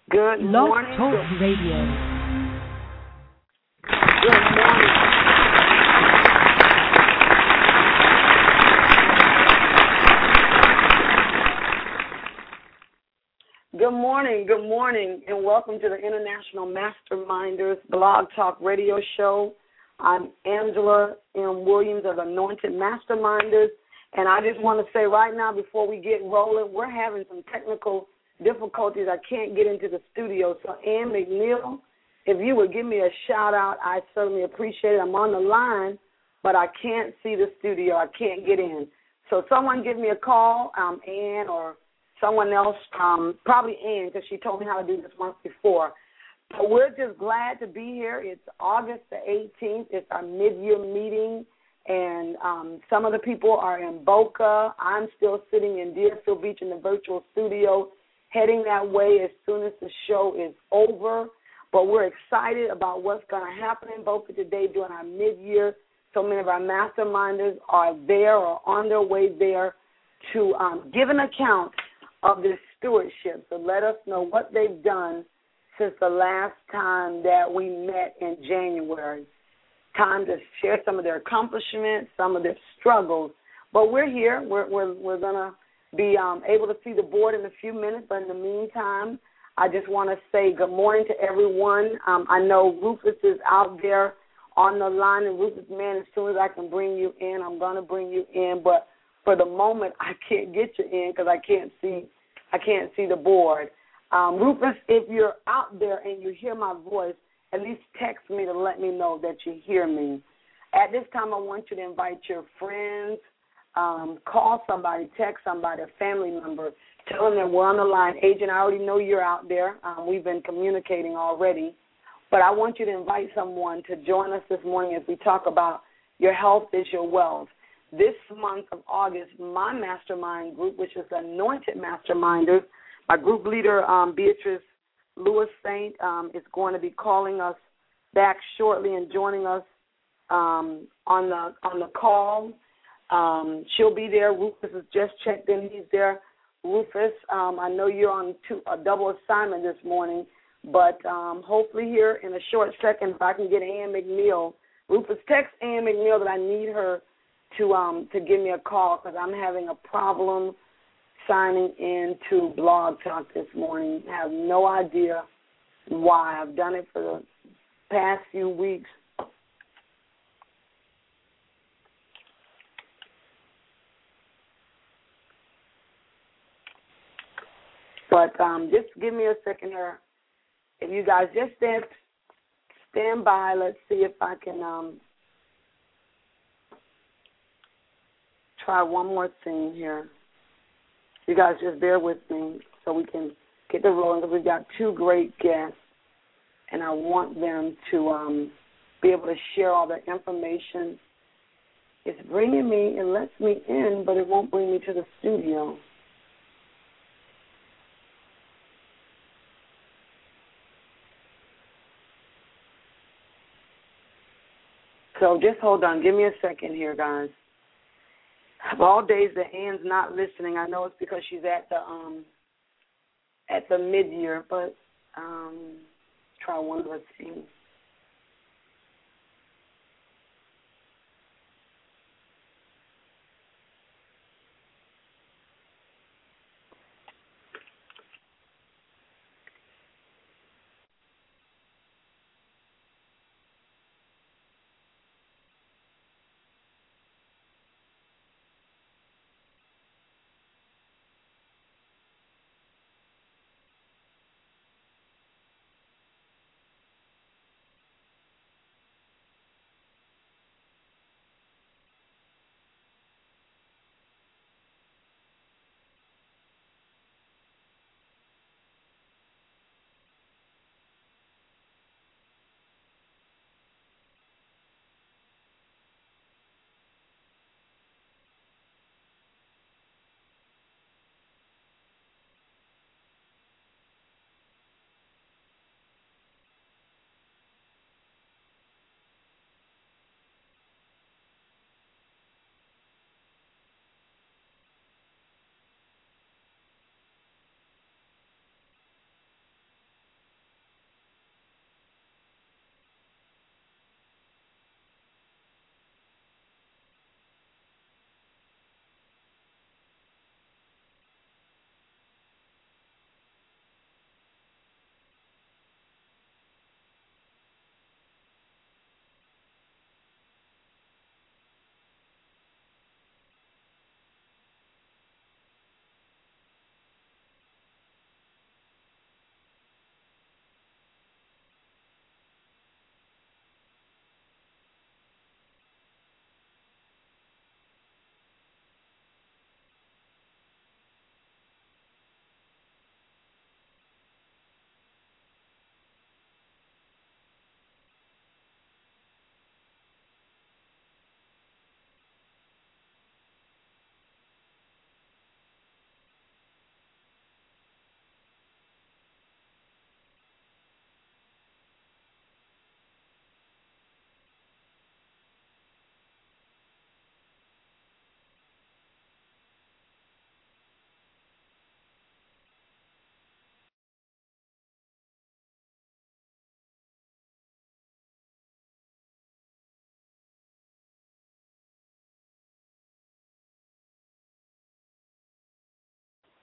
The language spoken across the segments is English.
Good Blog morning. Talk Radio. Good morning. Good morning, and welcome to the International Masterminders Blog Talk Radio Show. I'm Angela M. Williams of Anointed Masterminders, and I just want to say right now before we get rolling, we're having some technical difficulties. I can't get into the studio, so Ann McNeil, if you would give me a shout-out, I certainly appreciate it. I'm on the line, but I can't see the studio. I can't get in. So someone give me a call, Ann or someone else, probably Ann, because she told me how to do this once before. But we're just glad to be here. It's August the 18th. It's our mid-year meeting, and some of the people are in Boca. I'm still sitting in Deerfield Beach in the virtual studio, heading that way as soon as the show is over. But we're excited about what's going to happen in Boca today during our mid-year. So many of our masterminders are there or on their way there to give an account of this stewardship. So let us know what they've done since the last time that we met in January. Time to share some of their accomplishments, some of their struggles. But we're here. We're going to be able to see the board in a few minutes. But in the meantime, I just want to say good morning to everyone. I know Rufus is out there on the line. And Rufus, man, as soon as I can bring you in, I'm going to bring you in. But for the moment, I can't get you in because I can't see the board. Rufus, if you're out there and you hear my voice, at least text me to let me know that you hear me. At this time, I want you to invite your friends, call somebody, text somebody, a family member, tell them that we're on the line. Agent, I already know you're out there. We've been communicating already. But I want you to invite someone to join us this morning as we talk about your health is your wealth. This month of August, my mastermind group, which is the Anointed Masterminders, my group leader, Beatrice Lewis Saint, is going to be calling us back shortly and joining us on the call. She'll be there. Rufus has just checked in. He's there. Rufus, I know you're on a double assignment this morning, but hopefully here in a short second, if I can get Ann McNeil, Rufus, text Ann McNeil that I need her to give me a call because I'm having a problem signing in to Blog Talk this morning. I have no idea why. I've done it for the past few weeks. But just give me a second here. If you guys just stand by, let's see if I can try one more thing here. You guys just bear with me so we can get the rolling because we've got two great guests, and I want them to be able to share all the information. It's bringing me, it lets me in, but it won't bring me to the studio. So just hold on. Give me a second here, guys. Of all days that Ann's not listening, I know it's because she's at the mid-year, but try one more thing.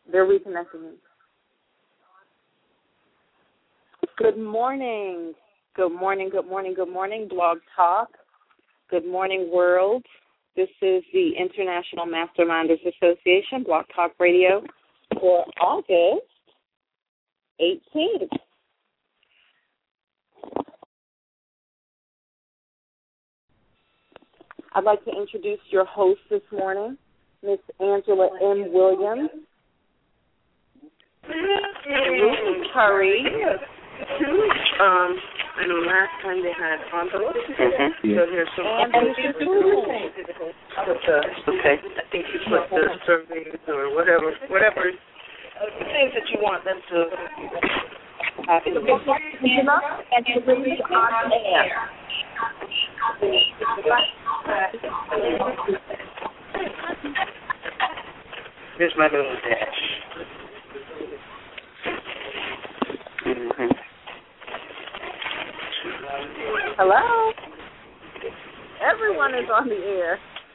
They're reconnecting. Good morning. Good morning, good morning, good morning, Blog Talk. Good morning, world. This is the International Masterminders Association, Blog Talk Radio, for August 18th. I'd like to introduce your host this morning, Miss Angela M. Williams, Ruth Curry. I know last time they had envelopes, so there's some okay. I think you put the surveys or whatever things that you want them to have in the book. And to read on air. Here's my little dash. Mm-hmm. Hello? Everyone is on the air.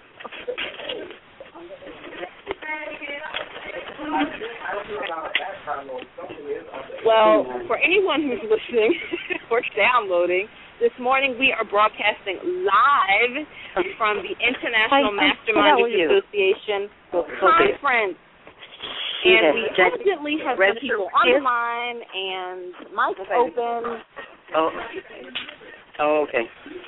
Well, for anyone who's listening or downloading, this morning we are broadcasting live from the International Masterminders Association conference. And we evidently have some people on the line and mics open. Oh, okay.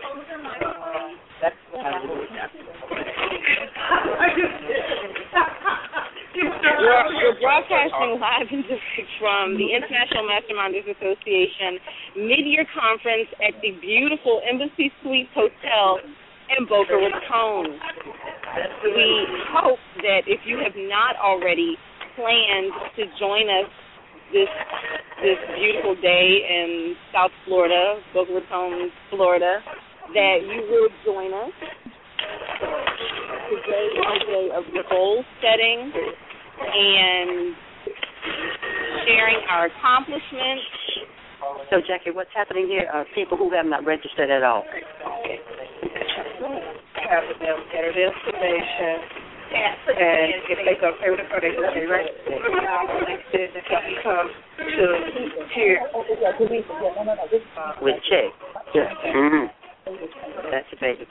We're broadcasting live and direct from the International Masterminders Association mid-year conference at the beautiful Embassy Suites Hotel in Boca Raton. We hope that if you have not already planned to join us this beautiful day in South Florida, Boca Raton, Florida, that you will join us. Today is a day of goal setting and sharing our accomplishments. So, Jackie, what's happening here are people who have not registered at all. Have them enter the information. And if they go pay with a card, they can pay right. They can come to here with check. Yeah. Mm-hmm. That's a baby.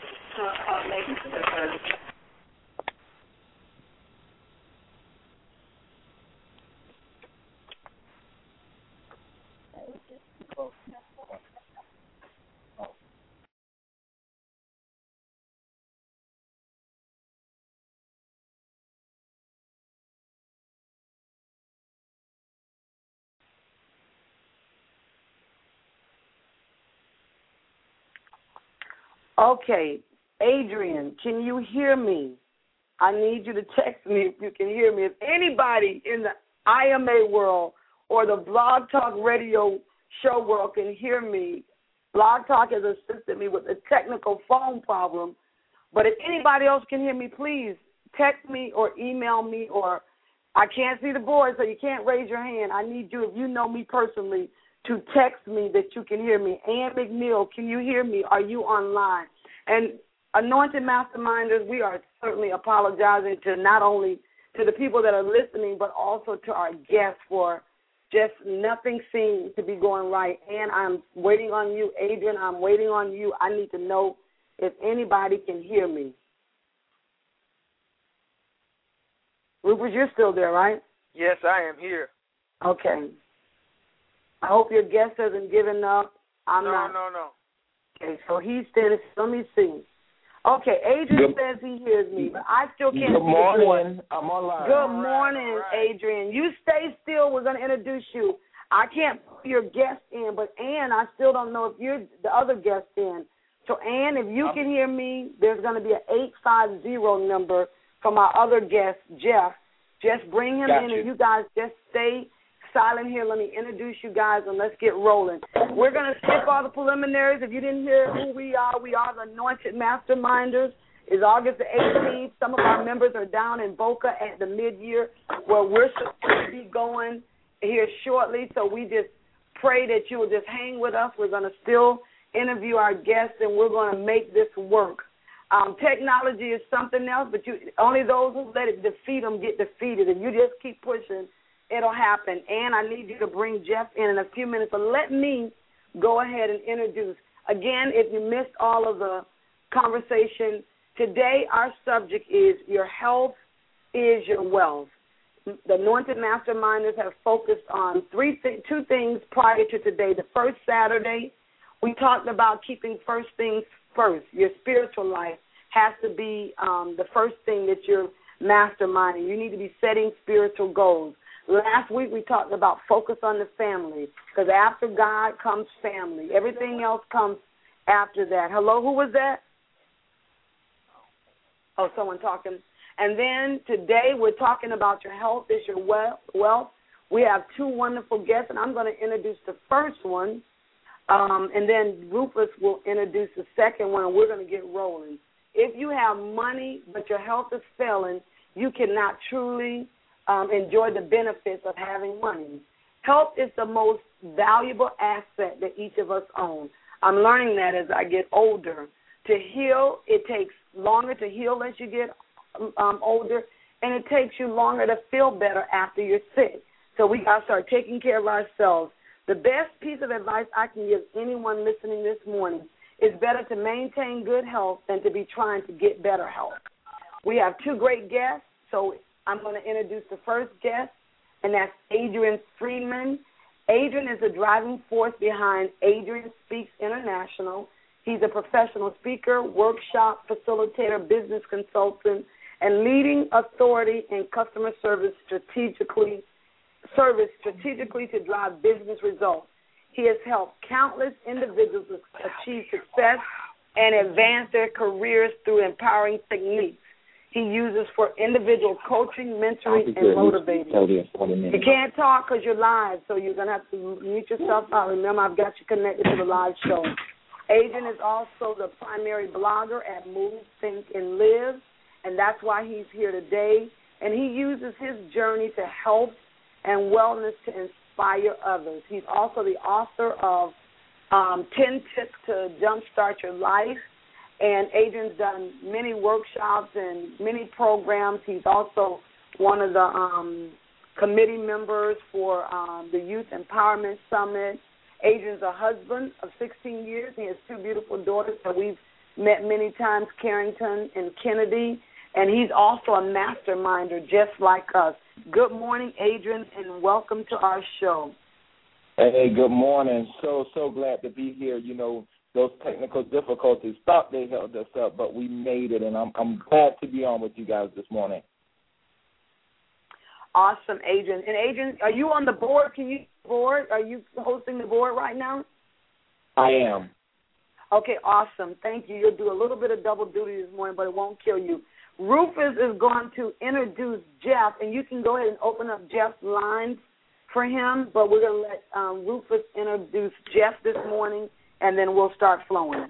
Okay, Adrian, can you hear me? I need you to text me if you can hear me. If anybody in the IMA world or the Blog Talk Radio show world can hear me, Blog Talk has assisted me with a technical phone problem. But if anybody else can hear me, please text me or email me, or I can't see the board, so you can't raise your hand. I need you, if you know me personally, to text me that you can hear me. Ann McNeil, can you hear me? Are you online? And Anointed Masterminders, we are certainly apologizing to not only to the people that are listening, but also to our guests for just nothing seems to be going right. And I'm waiting on you. Adrian, I'm waiting on you. I need to know if anybody can hear me. Rupert, you're still there, right? Yes, I am here. Okay. I hope your guest hasn't given up. No. Okay, so he's standing. Let me see. Okay, Adrian says he hears me, but I still can't see the board. Good morning. I'm online. Good morning, Adrian. You stay still. We're going to introduce you. I can't put your guest in, but Ann, I still don't know if you're the other guest in. So, Ann, if you can hear me, there's going to be an 850 number from our other guest, Jeff. Just bring him in, and you guys just stay silent here. Let me introduce you guys, and let's get rolling. We're going to skip all the preliminaries. If you didn't hear who we are the Anointed Masterminders. It's August the 18th. Some of our members are down in Boca at the mid-year where we're supposed to be going here shortly. So we just pray that you will just hang with us. We're going to still interview our guests, and we're going to make this work. Technology is something else, but only those who let it defeat them get defeated. If you just keep pushing, it'll happen. And I need you to bring Jeff in a few minutes. But let me go ahead and introduce. Again, if you missed all of the conversation, today our subject is your health is your wealth. The Anointed Masterminders have focused on two things prior to today. The first Saturday, we talked about keeping first things first. Your spiritual life has to be the first thing that you're masterminding. You need to be setting spiritual goals. Last week we talked about focus on the family, because after God comes family. Everything else comes after that. Hello, who was that? Oh, someone talking. And then today we're talking about your health is your wealth. We have two wonderful guests, and I'm going to introduce the first one, and then Rufus will introduce the second one, and we're going to get rolling. If you have money but your health is failing, you cannot truly enjoy the benefits of having money. Health is the most valuable asset that each of us own. I'm learning that as I get older. To heal, it takes longer to heal as you get older, and it takes you longer to feel better after you're sick. So we got to start taking care of ourselves. The best piece of advice I can give anyone listening this morning is better to maintain good health than to be trying to get better health. We have two great guests, so I'm going to introduce the first guest, and that's Adrian Friedman. Adrian is the driving force behind Adrian Speaks International. He's a professional speaker, workshop facilitator, business consultant, and leading authority in customer service strategically to drive business results. He has helped countless individuals achieve success and advance their careers through empowering techniques he uses for individual coaching, mentoring, and motivating. You can't talk because you're live, so you're going to have to mute yourself out. Remember, I've got you connected to the live show. Adrian is also the primary blogger at Move, Think, and Live, and that's why he's here today. And he uses his journey to health and wellness to inspire others. He's also the author of 10 Tips to Jumpstart Your Life. And Adrian's done many workshops and many programs. He's also one of the committee members for the Youth Empowerment Summit. Adrian's a husband of 16 years. He has two beautiful daughters that we've met many times, Carrington and Kennedy. And he's also a masterminder just like us. Good morning, Adrian, and welcome to our show. Hey, good morning. So glad to be here. You know, those technical difficulties thought they held us up, but we made it, and I'm glad to be on with you guys this morning. Awesome, Adrian. And Adrian, are you on the board? Are you hosting the board right now? I am. Okay, awesome. Thank you. You'll do a little bit of double duty this morning, but it won't kill you. Rufus is going to introduce Jeff, and you can go ahead and open up Jeff's lines for him, but we're going to let Rufus introduce Jeff this morning, and then we'll start flowing.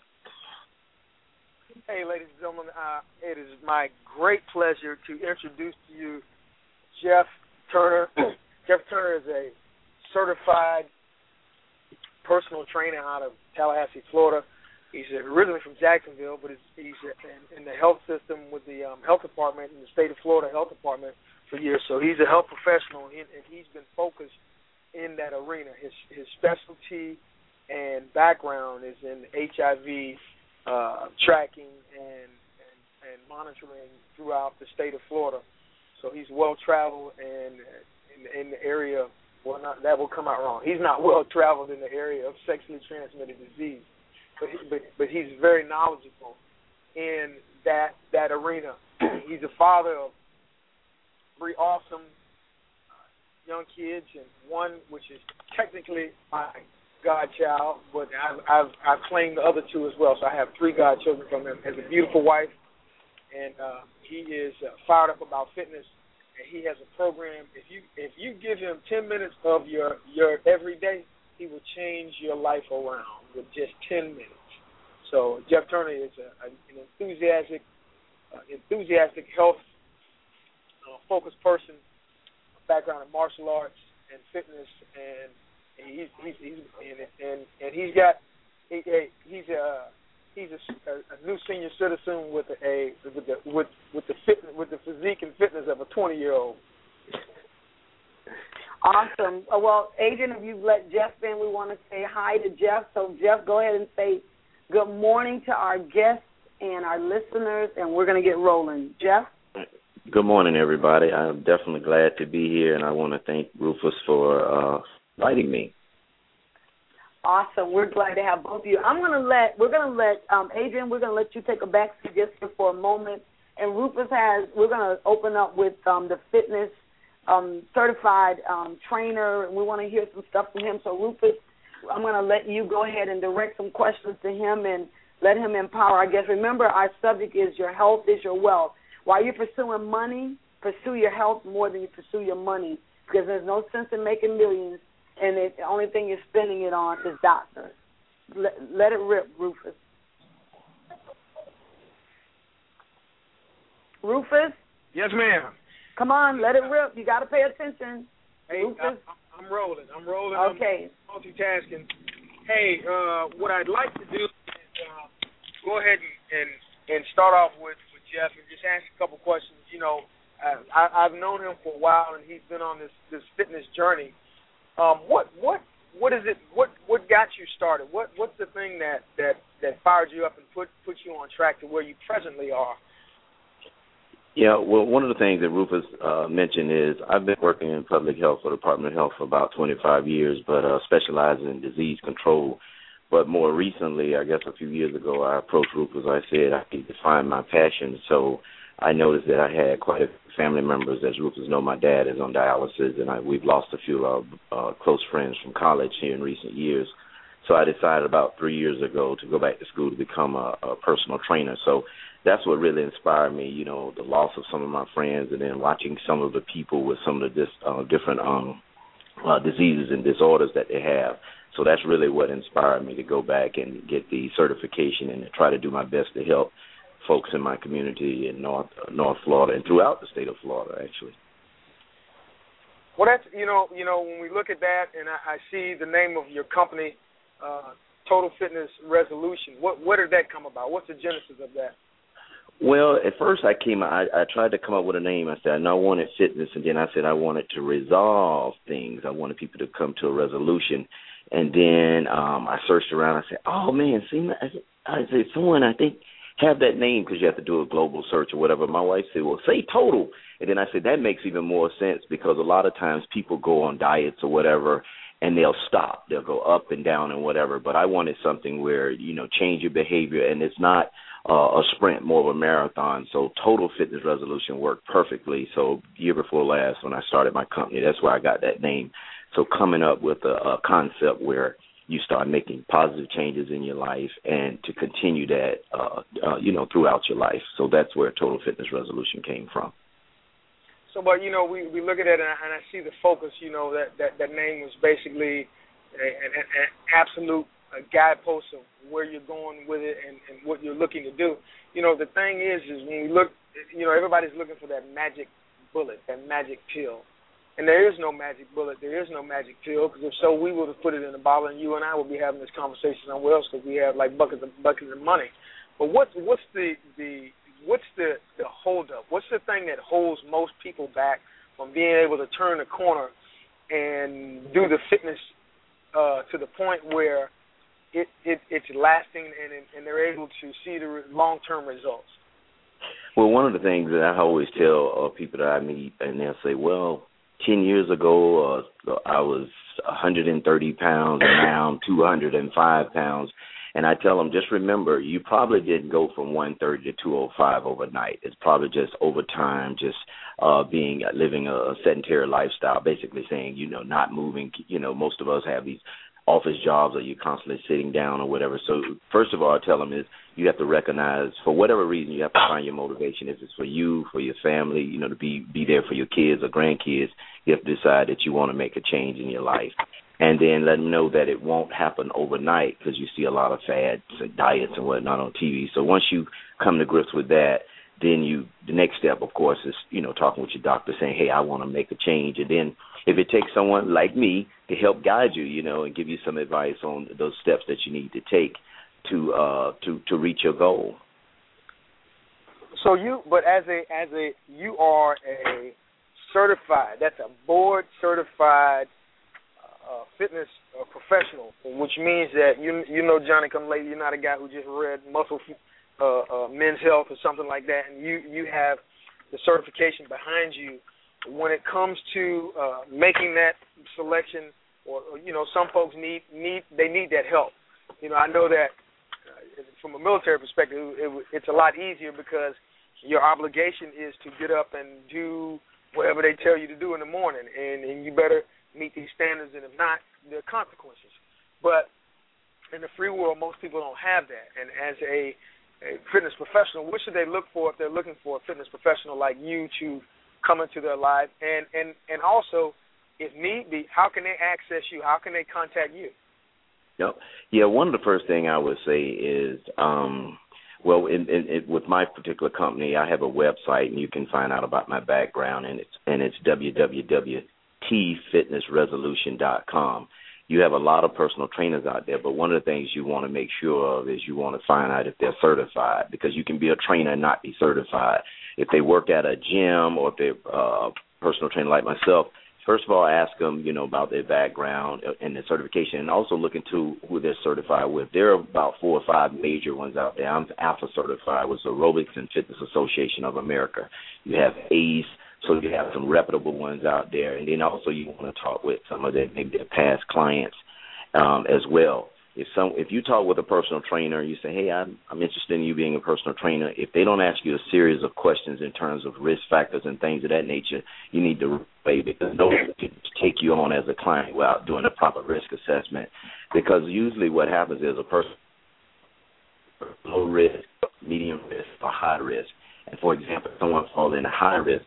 Hey, ladies and gentlemen, it is my great pleasure to introduce to you Jeff Turner. Jeff Turner is a certified personal trainer out of Tallahassee, Florida. He's originally from Jacksonville, but he's in the health system with the health department in the state of Florida health department for years. So he's a health professional, and he's been focused in that arena. His specialty and background is in HIV tracking and monitoring throughout the state of Florida. So he's well-traveled and in the area, well, not, that will come out wrong. He's not well-traveled in the area of sexually transmitted disease, but he's very knowledgeable in that arena. He's a father of 3 awesome young kids, and one which is technically my godchild, but I've claimed the other 2 as well. So I have 3 godchildren from him. He has a beautiful wife, and he is fired up about fitness. And he has a program. If you give him 10 minutes of your every day, he will change your life around with just 10 minutes. So Jeff Turner is an enthusiastic health focused person, background in martial arts and fitness, and he's a new senior citizen with the physique and fitness of a 20-year-old. Awesome. Well, Adrian, if you've let Jeff in, we want to say hi to Jeff. So, Jeff, go ahead and say good morning to our guests and our listeners, and we're going to get rolling. Jeff? Good morning, everybody. I'm definitely glad to be here, and I want to thank Rufus for inviting me. Awesome. We're glad to have both of you. Adrian, we're going to let you take a back seat just for a moment. And Rufus we're going to open up with the fitness certified trainer, and we want to hear some stuff from him. So, Rufus, I'm going to let you go ahead and direct some questions to him and let him empower our guests. Remember, our subject is your health is your wealth. While you're pursuing money, pursue your health more than you pursue your money, because there's no sense in making millions, and the only thing you're spending it on is doctors. Let it rip, Rufus. Rufus? Yes, ma'am. Come on, let it rip. You got to pay attention. Hey, Rufus? I'm rolling. Okay. I'm multitasking. Hey, what I'd like to do is go ahead and start off with Jeff and just ask a couple questions. You know, I've known him for a while, and he's been on this fitness journey. What is it? What got you started? What's the thing that fired you up and put you on track to where you presently are? Yeah, well, one of the things that Rufus mentioned is I've been working in public health for the Department of Health for about 25 years, but specializing in disease control. But more recently, I guess a few years ago, I approached Rufus. I said I could define my passion. So I noticed that I had quite a few family members. As Rufus knows, my dad is on dialysis, and we've lost a few of our close friends from college here in recent years. So I decided about 3 years ago to go back to school to become a personal trainer. So that's what really inspired me, you know, the loss of some of my friends, and then watching some of the people with some of the different diseases and disorders that they have. So that's really what inspired me to go back and get the certification and to try to do my best to help folks in my community in North Florida and throughout the state of Florida, actually. Well, that's you know when we look at that, and I see the name of your company, Total Fitness Resolution. Where did that come about? What's the genesis of that? Well, at first I tried to come up with a name. I said, I know I wanted fitness, and then I said I wanted to resolve things. I wanted people to come to a resolution. And then I searched around. I said, oh, man, see, I said, someone, I think, have that name because you have to do a global search or whatever. My wife said, well, say Total. And then I said, that makes even more sense because a lot of times people go on diets or whatever, and they'll stop. They'll go up and down and whatever. But I wanted something where, you know, change your behavior, and it's not a sprint, more of a marathon. So Total Fitness Resolution worked perfectly. So year before last when I started my company, that's where I got that name. So coming up with a concept where you start making positive changes in your life and to continue that, throughout your life. So that's where Total Fitness Resolution came from. So, but, you know, we look at it, and I see the focus, you know, that name was basically an absolute guidepost of where you're going with it and what you're looking to do. You know, the thing is when we look, you know, everybody's looking for that magic bullet, that magic pill. And there is no magic bullet. There is no magic pill, because if so, we would have put it in a bottle, and you and I would be having this conversation somewhere else because we have like buckets of money. But what's the holdup? What's the thing that holds most people back from being able to turn the corner and do the fitness to the point where it's lasting and they're able to see the long-term results? Well, one of the things that I always tell people that I meet, and they'll say, well, 10 years ago, I was 130 pounds, and now I'm 205 pounds. And I tell them, just remember, you probably didn't go from 130 to 205 overnight. It's probably just over time, just living a sedentary lifestyle, basically saying, you know, not moving. You know, most of us have these office jobs or you're constantly sitting down or whatever. So first of all, I tell them is you have to recognize, for whatever reason, you have to find your motivation. If it's for you, for your family, you know, to be there for your kids or grandkids, you have to decide that you want to make a change in your life. And then let them know that it won't happen overnight, because you see a lot of fads and diets and whatnot on TV. So once you come to grips with that, then the next step, of course, is, you know, talking with your doctor saying, hey, I want to make a change. And then if it takes someone like me to help guide you, you know, and give you some advice on those steps that you need to take to reach your goal. So you are a certified. That's a board-certified fitness professional, which means that you know Johnny come lately. You're not a guy who just read Muscle Men's Health or something like that, and you have the certification behind you. When it comes to making that selection, or some folks need that help. I know that from a military perspective, it's a lot easier because your obligation is to get up and do whatever they tell you to do in the morning, and you better meet these standards, and if not, there are consequences. But in the free world, most people don't have that. And as a fitness professional, what should they look for if they're looking for a fitness professional like you to come into their life? And also, if need be, how can they access you? How can they contact you? Yep. Yeah, one of the first thing I would say is, with my particular company, I have a website, and you can find out about my background, and it's www.tfitnessresolution.com. You have a lot of personal trainers out there, but one of the things you want to make sure of is you want to find out if they're certified, because you can be a trainer and not be certified. If they work at a gym, or if they're a personal trainer like myself, first of all, ask them, about their background and their certification, and also look into who they're certified with. There are about 4 or 5 major ones out there. I'm ALPHA certified with the Aerobics and Fitness Association of America. You have ACE, so you have some reputable ones out there, and then also you want to talk with some of maybe their past clients as well. If you talk with a personal trainer and you say, hey, I'm interested in you being a personal trainer, if they don't ask you a series of questions in terms of risk factors and things of that nature, you need to wait, because no one can take you on as a client without doing a proper risk assessment. Because usually what happens is a person low risk, medium risk, or high risk. And for example, if someone falls into high risk,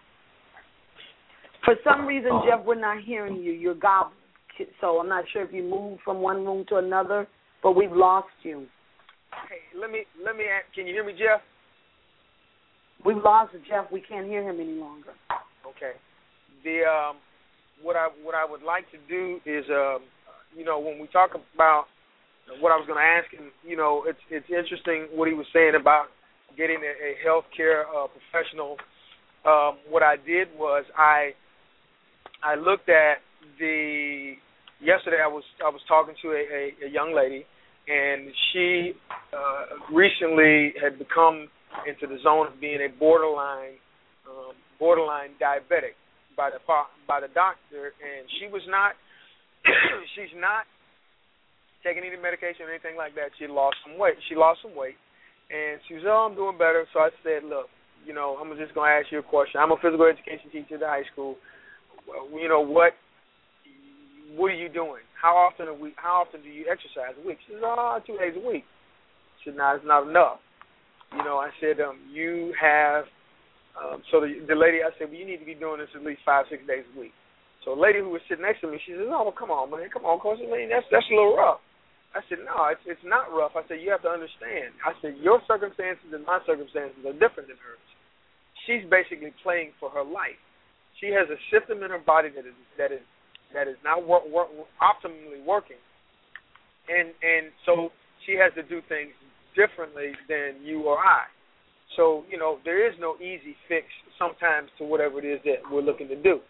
for some reason, Jeff, we're not hearing you. You're gobbled. So I'm not sure if you moved from one room to another, but we've lost you. Hey, let me ask, can you hear me, Jeff? We've lost Jeff. We can't hear him any longer. Okay. What I would like to do is, when we talk about what I was going to ask him, it's interesting what he was saying about getting a healthcare professional. What I did was I looked at yesterday I was talking to a young lady, and she recently had become into the zone of being a borderline diabetic by the doctor, and she's not taking any medication or anything like that. She lost some weight, and she was, I'm doing better. So I said, look, I'm just going to ask you a question. I'm a physical education teacher at the high school. What are you doing? How often do you exercise a week? She says, 2 days a week. She said, no, it's not enough. I said, you have, so the lady, I said, well, you need to be doing this at least 5-6 days a week. So a lady who was sitting next to me, she says, oh, well, come on, man, Coach, that's a little rough. I said, no, it's not rough. I said, you have to understand. I said, your circumstances and my circumstances are different than hers. She's basically playing for her life. She has a system in her body that is not optimally working, and so she has to do things differently than you or I. So there is no easy fix sometimes to whatever it is that we're looking to do.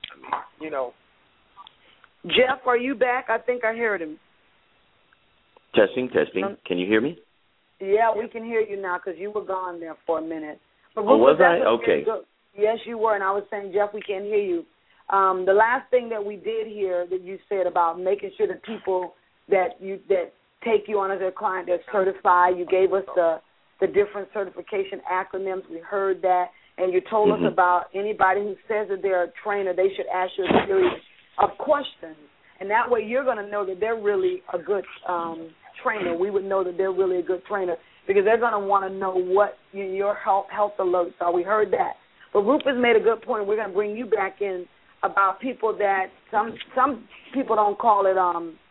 Jeff, are you back? I think I heard him. Testing. Can you hear me? Yeah, we can hear you now because you were gone there for a minute. But was I? Okay. Yes, you were, and I was saying, Jeff, we can't hear you. The last thing that we did hear that you said about making sure that people that take you on as their client, they're certified. You gave us the different certification acronyms. We heard that, and you told us about anybody who says that they're a trainer, they should ask you a series of questions, and that way you're going to know that they're really a good trainer. We would know that they're really a good trainer because they're going to want to know what your health alerts are. We heard that. But Rufus made a good point. We're going to bring you back in about people that some people don't call it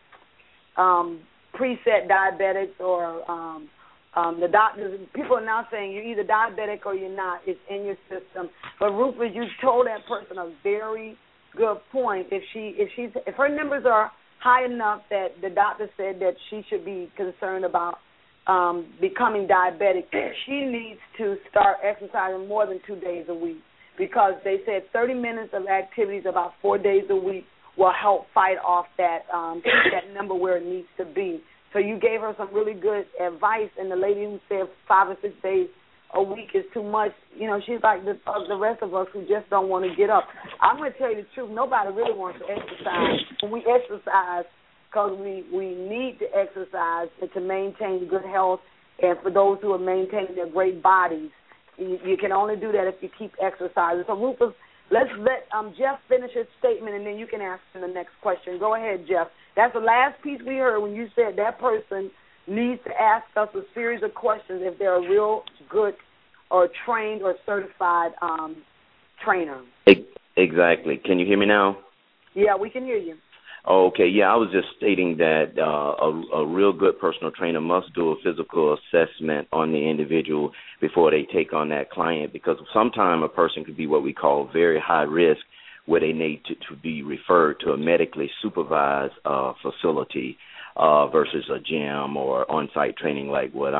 preset diabetics or the doctors. People are now saying you're either diabetic or you're not. It's in your system. But Rufus, you told that person a very good point. If her numbers are high enough that the doctor said that she should be concerned about becoming diabetic, she needs to start exercising more than 2 days a week because they said 30 minutes of activities about 4 days a week will help fight off that keep that number where it needs to be. So you gave her some really good advice, and the lady who said 5 or 6 days a week is too much, she's like the rest of us who just don't want to get up. I'm going to tell you the truth. Nobody really wants to exercise. When we exercise because we need to exercise to maintain good health, and for those who are maintaining their great bodies, you can only do that if you keep exercising. So, Rufus, let's let Jeff finish his statement, and then you can ask him the next question. Go ahead, Jeff. That's the last piece we heard when you said that person needs to ask us a series of questions if they're a real good or trained or certified trainer. Exactly. Can you hear me now? Yeah, we can hear you. Okay, yeah, I was just stating that a real good personal trainer must do a physical assessment on the individual before they take on that client, because sometimes a person could be what we call very high risk, where they need to be referred to a medically supervised facility versus a gym or on-site training like what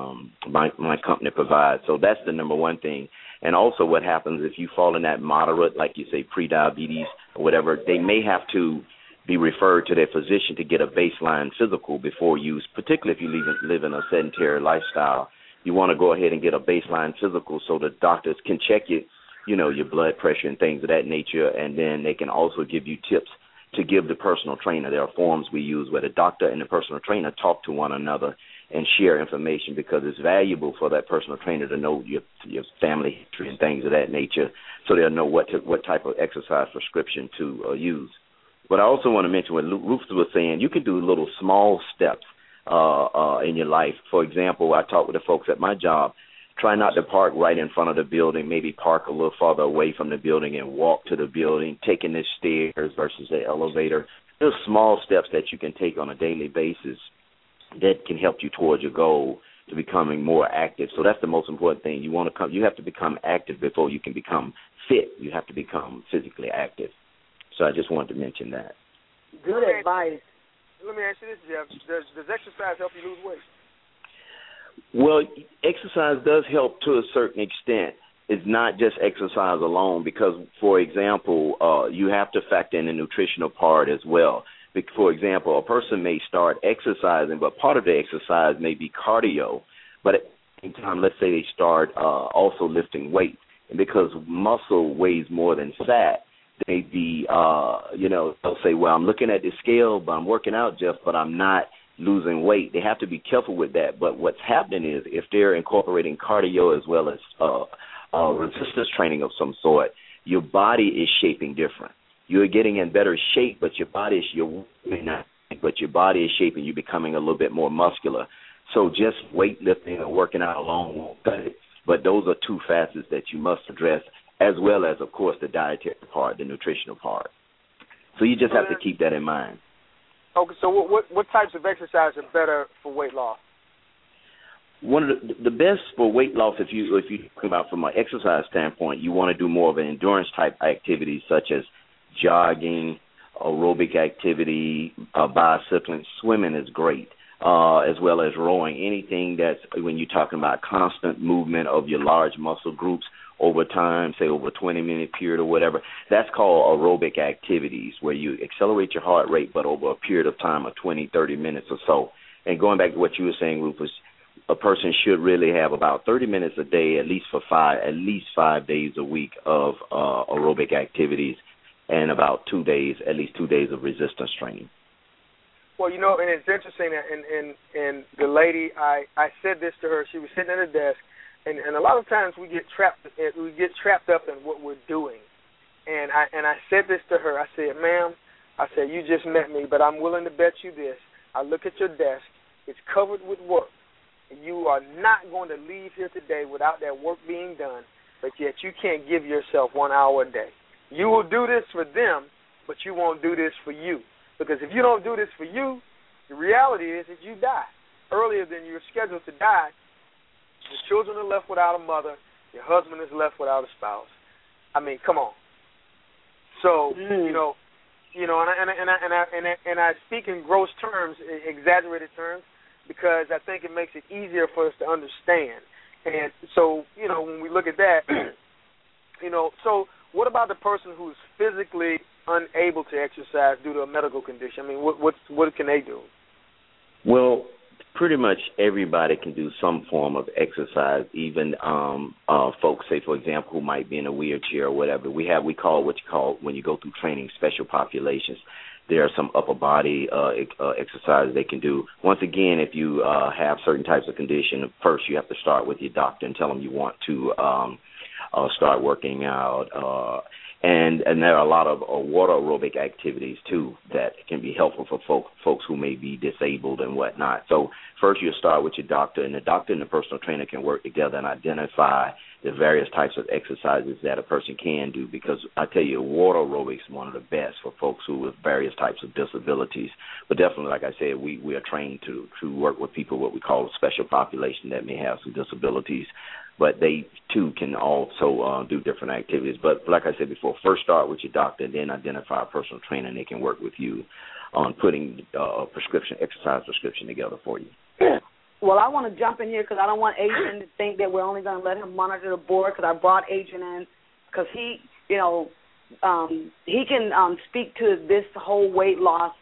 my company provides. So that's the number one thing. And also what happens if you fall in that moderate, like you say, pre-diabetes or whatever, they may have to be referred to their physician to get a baseline physical before use, particularly if you live in a sedentary lifestyle. You want to go ahead and get a baseline physical so the doctors can check your blood pressure and things of that nature, and then they can also give you tips to give the personal trainer. There are forms we use where the doctor and the personal trainer talk to one another and share information, because it's valuable for that personal trainer to know your family history and things of that nature, so they'll know what type of exercise prescription to use. But I also want to mention what Rufus was saying. You can do little small steps in your life. For example, I talk with the folks at my job. Try not to park right in front of the building. Maybe park a little farther away from the building and walk to the building, taking the stairs versus the elevator. There's small steps that you can take on a daily basis that can help you towards your goal to becoming more active. So that's the most important thing. You have to become active before you can become fit. You have to become physically active. So I just wanted to mention that. Good advice. Let me ask you this, Jeff. Does exercise help you lose weight? Well, exercise does help to a certain extent. It's not just exercise alone, because, for example, you have to factor in the nutritional part as well. For example, a person may start exercising, but part of the exercise may be cardio. But at the same time, let's say they start also lifting weights. And because muscle weighs more than fat, they be, they'll say, well, I'm looking at the scale, but I'm working out, Jeff, but I'm not losing weight. They have to be careful with that. But what's happening is if they're incorporating cardio as well as resistance training of some sort, your body is shaping different. You're getting in better shape, but your body is shaping. You're becoming a little bit more muscular. So just weightlifting or working out alone won't cut it. But those are two facets that you must address, as well as, of course, the dietary part, the nutritional part. So you just have to keep that in mind. Okay, so what types of exercise are better for weight loss? One of the best for weight loss, if you talk about from an exercise standpoint, you want to do more of an endurance type activities such as jogging, aerobic activity, bicycling. Swimming is great, as well as rowing. Anything that's when you're talking about constant movement of your large muscle groups over time, say over a 20-minute period or whatever, that's called aerobic activities, where you accelerate your heart rate, but over a period of time of 20, 30 minutes or so. And going back to what you were saying, Rufus, a person should really have about 30 minutes a day, at least 5 days a week of aerobic activities, and about at least 2 days of resistance training. Well, and it's interesting that and the lady, I said this to her. She was sitting at her desk. And a lot of times we get trapped up in what we're doing. And I said this to her. I said, ma'am, you just met me, but I'm willing to bet you this. I look at your desk. It's covered with work. And you are not going to leave here today without that work being done, but yet you can't give yourself 1 hour a day. You will do this for them, but you won't do this for you. Because if you don't do this for you, the reality is that you die earlier than you're scheduled to die. Your children are left without a mother. Your husband is left without a spouse. I mean, come on. So and I speak in gross terms, exaggerated terms, because I think it makes it easier for us to understand. And so when we look at that, So what about the person who's physically unable to exercise due to a medical condition? I mean, what can they do? Well, pretty much everybody can do some form of exercise, even folks, say, for example, who might be in a wheelchair or whatever. We call what you call, when you go through training, special populations. There are some upper body exercises they can do. Once again, if you have certain types of condition, first you have to start with your doctor and tell them you want to start working out. And there are a lot of water aerobic activities, too, that can be helpful for folks who may be disabled and whatnot. So first you'll start with your doctor, and the doctor and the personal trainer can work together and identify the various types of exercises that a person can do, because I tell you, water aerobics is one of the best for folks who with various types of disabilities. But definitely, like I said, we are trained to work with people, what we call a special population that may have some disabilities. But they, too, can also do different activities. But like I said before, first start with your doctor, then identify a personal trainer, and they can work with you on putting a exercise prescription together for you. Well, I want to jump in here because I don't want Adrian to think that we're only going to let him monitor the board, because I brought Adrian in because he, he can speak to this whole weight loss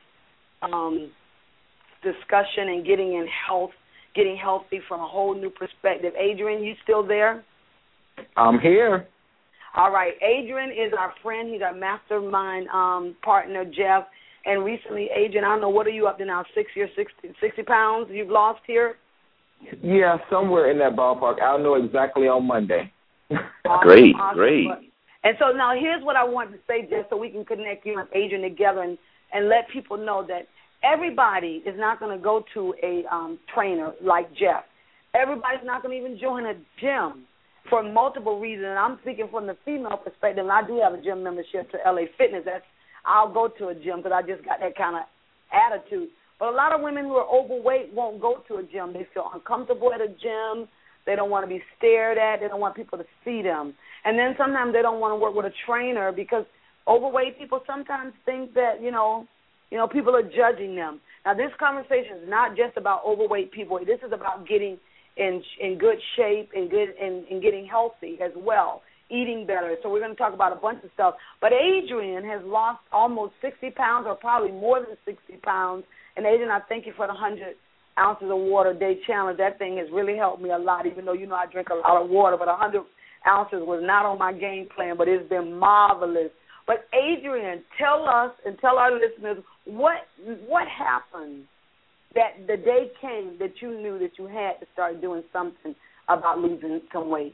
discussion and getting healthy from a whole new perspective. Adrian, you still there? I'm here. All right. Adrian is our friend. He's our mastermind partner, Jeff. And recently, Adrian, I don't know, what are you up to now, 60 pounds you've lost here? Yeah, somewhere in that ballpark. I'll know exactly on Monday. Great. And so now here's what I wanted to say, Jeff, so we can connect you and Adrian together and let people know that everybody is not going to go to a trainer like Jeff. Everybody's not going to even join a gym for multiple reasons. And I'm speaking from the female perspective, and I do have a gym membership to LA Fitness. I'll go to a gym because I just got that kind of attitude. But a lot of women who are overweight won't go to a gym. They feel uncomfortable at a gym. They don't want to be stared at. They don't want people to see them. And then sometimes they don't want to work with a trainer because overweight people sometimes think that, people are judging them. Now, this conversation is not just about overweight people. This is about getting in good shape and getting healthy as well, eating better. So we're going to talk about a bunch of stuff. But Adrian has lost almost 60 pounds, or probably more than 60 pounds. And Adrian, I thank you for the 100 ounces of water a day challenge. That thing has really helped me a lot, even though I drink a lot of water. But 100 ounces was not on my game plan, but it's been marvelous. But Adrian, tell us and tell our listeners what happened that the day came that you knew that you had to start doing something about losing some weight.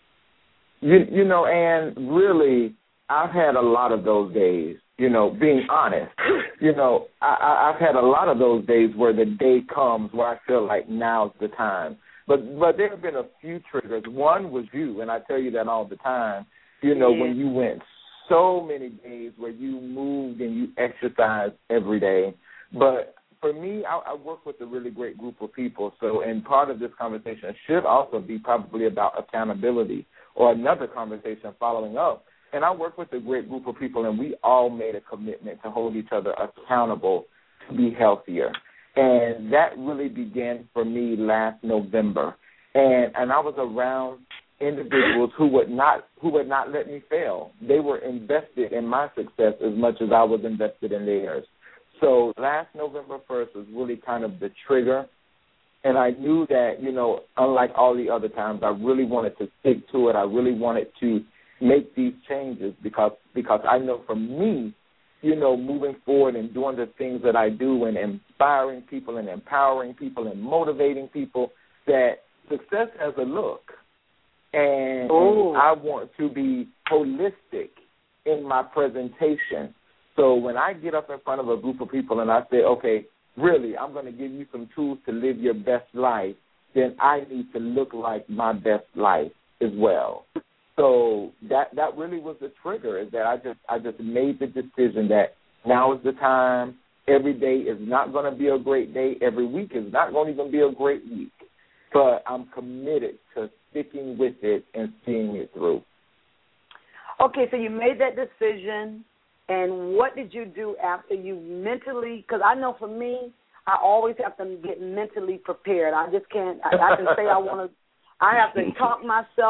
And really, I've had a lot of those days, being honest. I've had a lot of those days where the day comes where I feel like now's the time. But there have been a few triggers. One was you, and I tell you that all the time, when you went so many days where you moved and you exercised every day. But for me, I work with a really great group of people. So, and part of this conversation should also be probably about accountability, or another conversation following up. And I work with a great group of people, and we all made a commitment to hold each other accountable to be healthier. And that really began for me last November. And I was around individuals who would not let me fail. They were invested in my success as much as I was invested in theirs. So last November 1st was really kind of the trigger. And I knew that, unlike all the other times, I really wanted to stick to it. I really wanted to make these changes because I know for me, moving forward and doing the things that I do and inspiring people and empowering people and motivating people, that success has a look. And I want to be holistic in my presentation. So when I get up in front of a group of people and I say, okay, really, I'm going to give you some tools to live your best life, then I need to look like my best life as well. So that really was the trigger, is that I just made the decision that now is the time. Every day is not going to be a great day. Every week is not going to even be a great week. But I'm committed to sticking with it and seeing it through. Okay, so you made that decision, and what did you do after you mentally, because I know for me, I always have to get mentally prepared. I just can't, I can say I have to talk myself.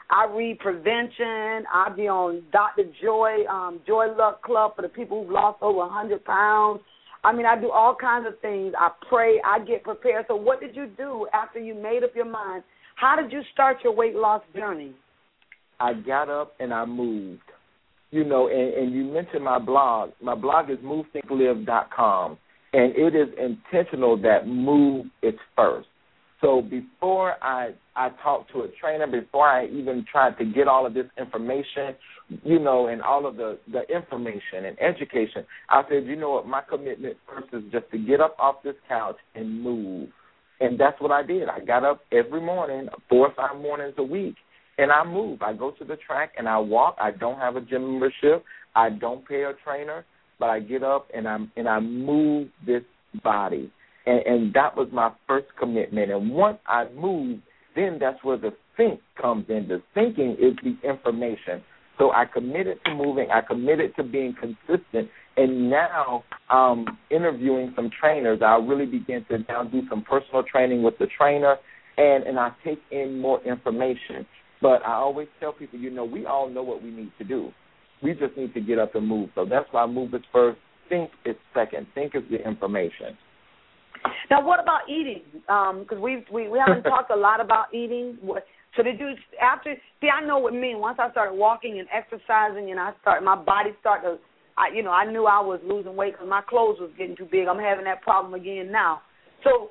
I read prevention. I be on Dr. Joy, Joy Luck Club for the people who've lost over 100 pounds. I mean, I do all kinds of things. I pray. I get prepared. So what did you do after you made up your mind? How did you start your weight loss journey? I got up and I moved. You know, and you mentioned my blog. My blog is movethinklive.com, and it is intentional that move is first. So before I talked to a trainer, before I even tried to get all of this information, you know, and all of the information and education, I said, you know what, my commitment first is just to get up off this couch and move. And that's what I did. I got up every morning, 4 or 5 mornings a week, and I move. I go to the track and I walk. I don't have a gym membership. I don't pay a trainer, but I get up and I move this body. And that was my first commitment. And once I moved, then that's where the think comes in. The thinking is the information. So I committed to moving. I committed to being consistent. And now interviewing some trainers, I really begin to now do some personal training with the trainer, and I take in more information. But I always tell people, you know, we all know what we need to do. We just need to get up and move. So that's why move is first. Think is second. Think is the information. Now, what about eating? Because we haven't talked a lot about eating. So did you after? See, I know what it means. Once I started walking and exercising, and my body started to, I knew I was losing weight because my clothes was getting too big. I'm having that problem again now. So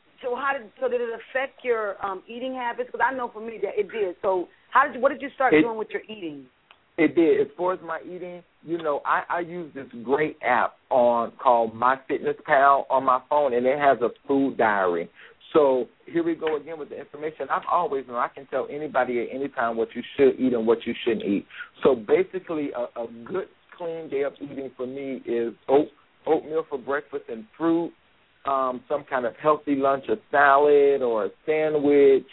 did it affect your eating habits? Because I know for me that it did. So what did you start doing with your eating? It did. As far as my eating, you know, I use this great app called MyFitnessPal on my phone, and it has a food diary. So here we go again with the information. I've always known I can tell anybody at any time what you should eat and what you shouldn't eat. So basically a good, clean day of eating for me is oatmeal for breakfast and fruit, some kind of healthy lunch, a salad or a sandwich,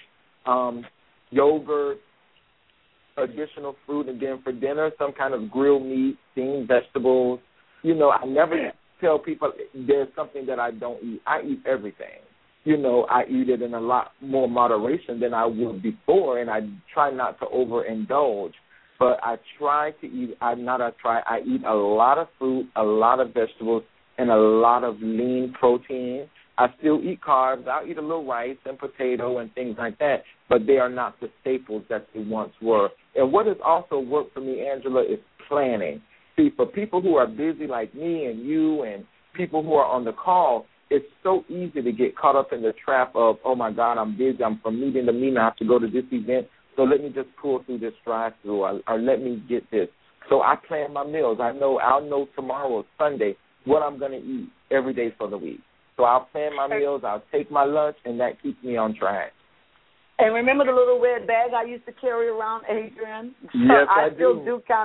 yogurt, additional fruit, and then for dinner, some kind of grilled meat, steamed vegetables. You know, I never tell people there's something that I don't eat. I eat everything. You know, I eat it in a lot more moderation than I would before, and I try not to overindulge. But I try to eat, I eat a lot of fruit, a lot of vegetables, and a lot of lean protein. I still eat carbs. I'll eat a little rice and potato and things like that, but they are not the staples that they once were. And what has also worked for me, Angela, is planning. See, for people who are busy like me and you and people who are on the call, it's so easy to get caught up in the trap of, oh, my God, I'm busy. I'm from meeting to meeting. I have to go to this event, so let me just pull through this drive-through or let me get this. So I plan my meals. I'll know tomorrow, Sunday, what I'm going to eat every day for the week. So I'll plan my meals, I'll take my lunch, and that keeps me on track. And remember the little red bag I used to carry around, Adrian? Yes, I still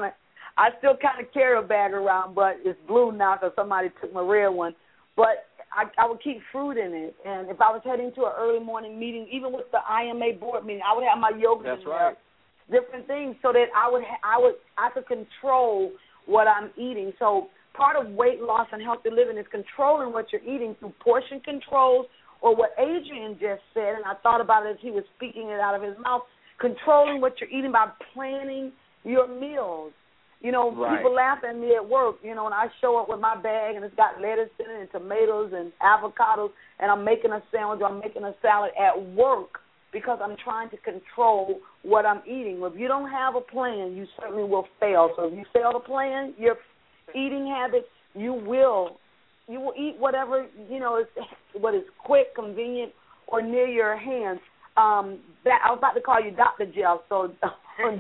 kind of carry a bag around, but it's blue now because somebody took my red one. But I would keep fruit in it. And if I was heading to an early morning meeting, even with the IMA board meeting, I would have my yogurt in there, different things, so that I could control what I'm eating. So part of weight loss and healthy living is controlling what you're eating through portion controls, or what Adrian just said, and I thought about it as he was speaking it out of his mouth, controlling what you're eating by planning your meals. You know, People laugh at me at work, you know, when I show up with my bag and it's got lettuce in it and tomatoes and avocados, and I'm making a sandwich or I'm making a salad at work because I'm trying to control what I'm eating. If you don't have a plan, you certainly will fail. So if you fail to plan your eating habits, you will eat whatever, you know, what is quick, convenient, or near your hands. I was about to call you Dr. Jeff, so Jeff.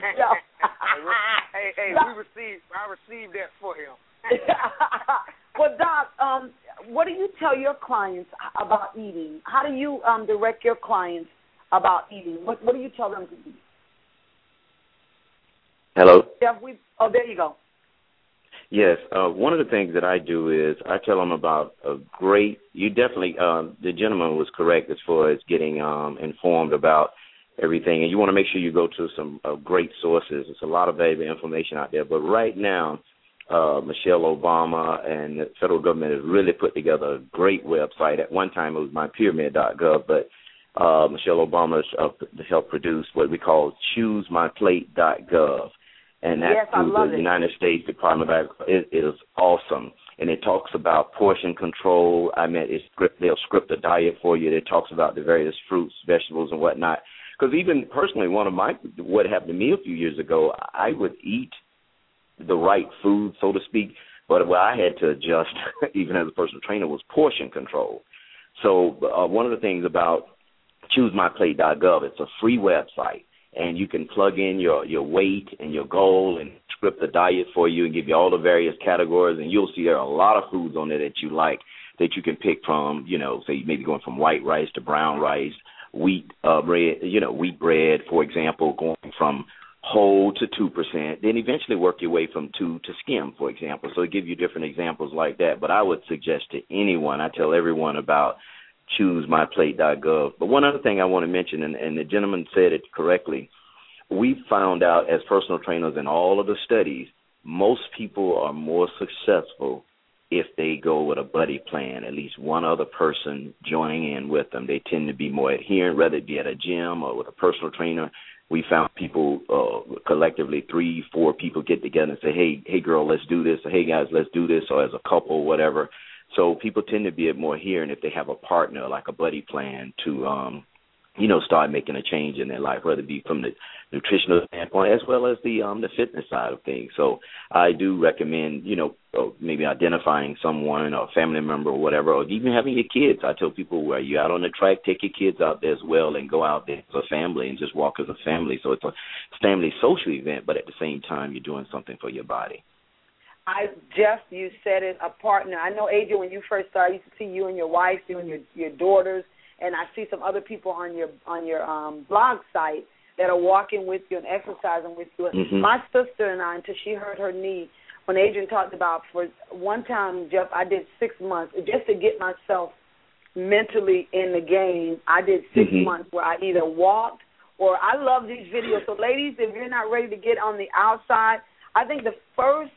I received that for him. Well, Doc, what do you tell your clients about eating? How do you direct your clients about eating? What do you tell them to eat? Hello? Jeff, there you go. Yes, one of the things that I do is I tell them about you definitely, the gentleman was correct as far as getting informed about everything, and you want to make sure you go to some great sources. There's a lot of valuable information out there, but right now, Michelle Obama and the federal government has really put together a great website. At one time, it was mypyramid.gov, but Michelle Obama helped produce what we call ChooseMyPlate.gov. And that's through the United States Department of Agriculture. It is awesome. And it talks about portion control. They'll script a diet for you. It talks about the various fruits, vegetables, and whatnot. Because even personally, what happened to me a few years ago, I would eat the right food, so to speak, but what I had to adjust, even as a personal trainer, was portion control. So one of the things about ChooseMyPlate.gov, it's a free website, and you can plug in your weight and your goal and script the diet for you and give you all the various categories, and you'll see there are a lot of foods on there that you like that you can pick from, say maybe going from white rice to brown rice, wheat bread, for example, going from whole to 2%, then eventually work your way from 2 to skim, for example. So it gives you different examples like that. But I would suggest to anyone, I tell everyone about ChooseMyPlate.gov. But one other thing I want to mention, and the gentleman said it correctly, we found out as personal trainers in all of the studies, most people are more successful if they go with a buddy plan, at least one other person joining in with them. They tend to be more adherent, whether it be at a gym or with a personal trainer. We found people collectively, 3-4 people get together and say, hey, girl, let's do this, or hey, guys, let's do this, or as a couple, whatever. So people tend to be more adherent if they have a partner, like a buddy plan, to start making a change in their life, whether it be from the nutritional standpoint as well as the fitness side of things. So I do recommend, maybe identifying someone or a family member or whatever, or even having your kids. I tell people, where you're out on the track, take your kids out there as well and go out there as a family and just walk as a family. So it's a family social event, but at the same time, you're doing something for your body. Jeff, you said it, a partner. I know, Adrian, when you first started, I used to see you and your wife, you and your daughters, and I see some other people on your blog site that are walking with you and exercising with you. Mm-hmm. My sister and I, until she hurt her knee, when Adrian talked about, for one time, Jeff, I did 6 months just to get myself mentally in the game. I did 6 months where I either walked or I love these videos. So, ladies, if you're not ready to get on the outside, I think the first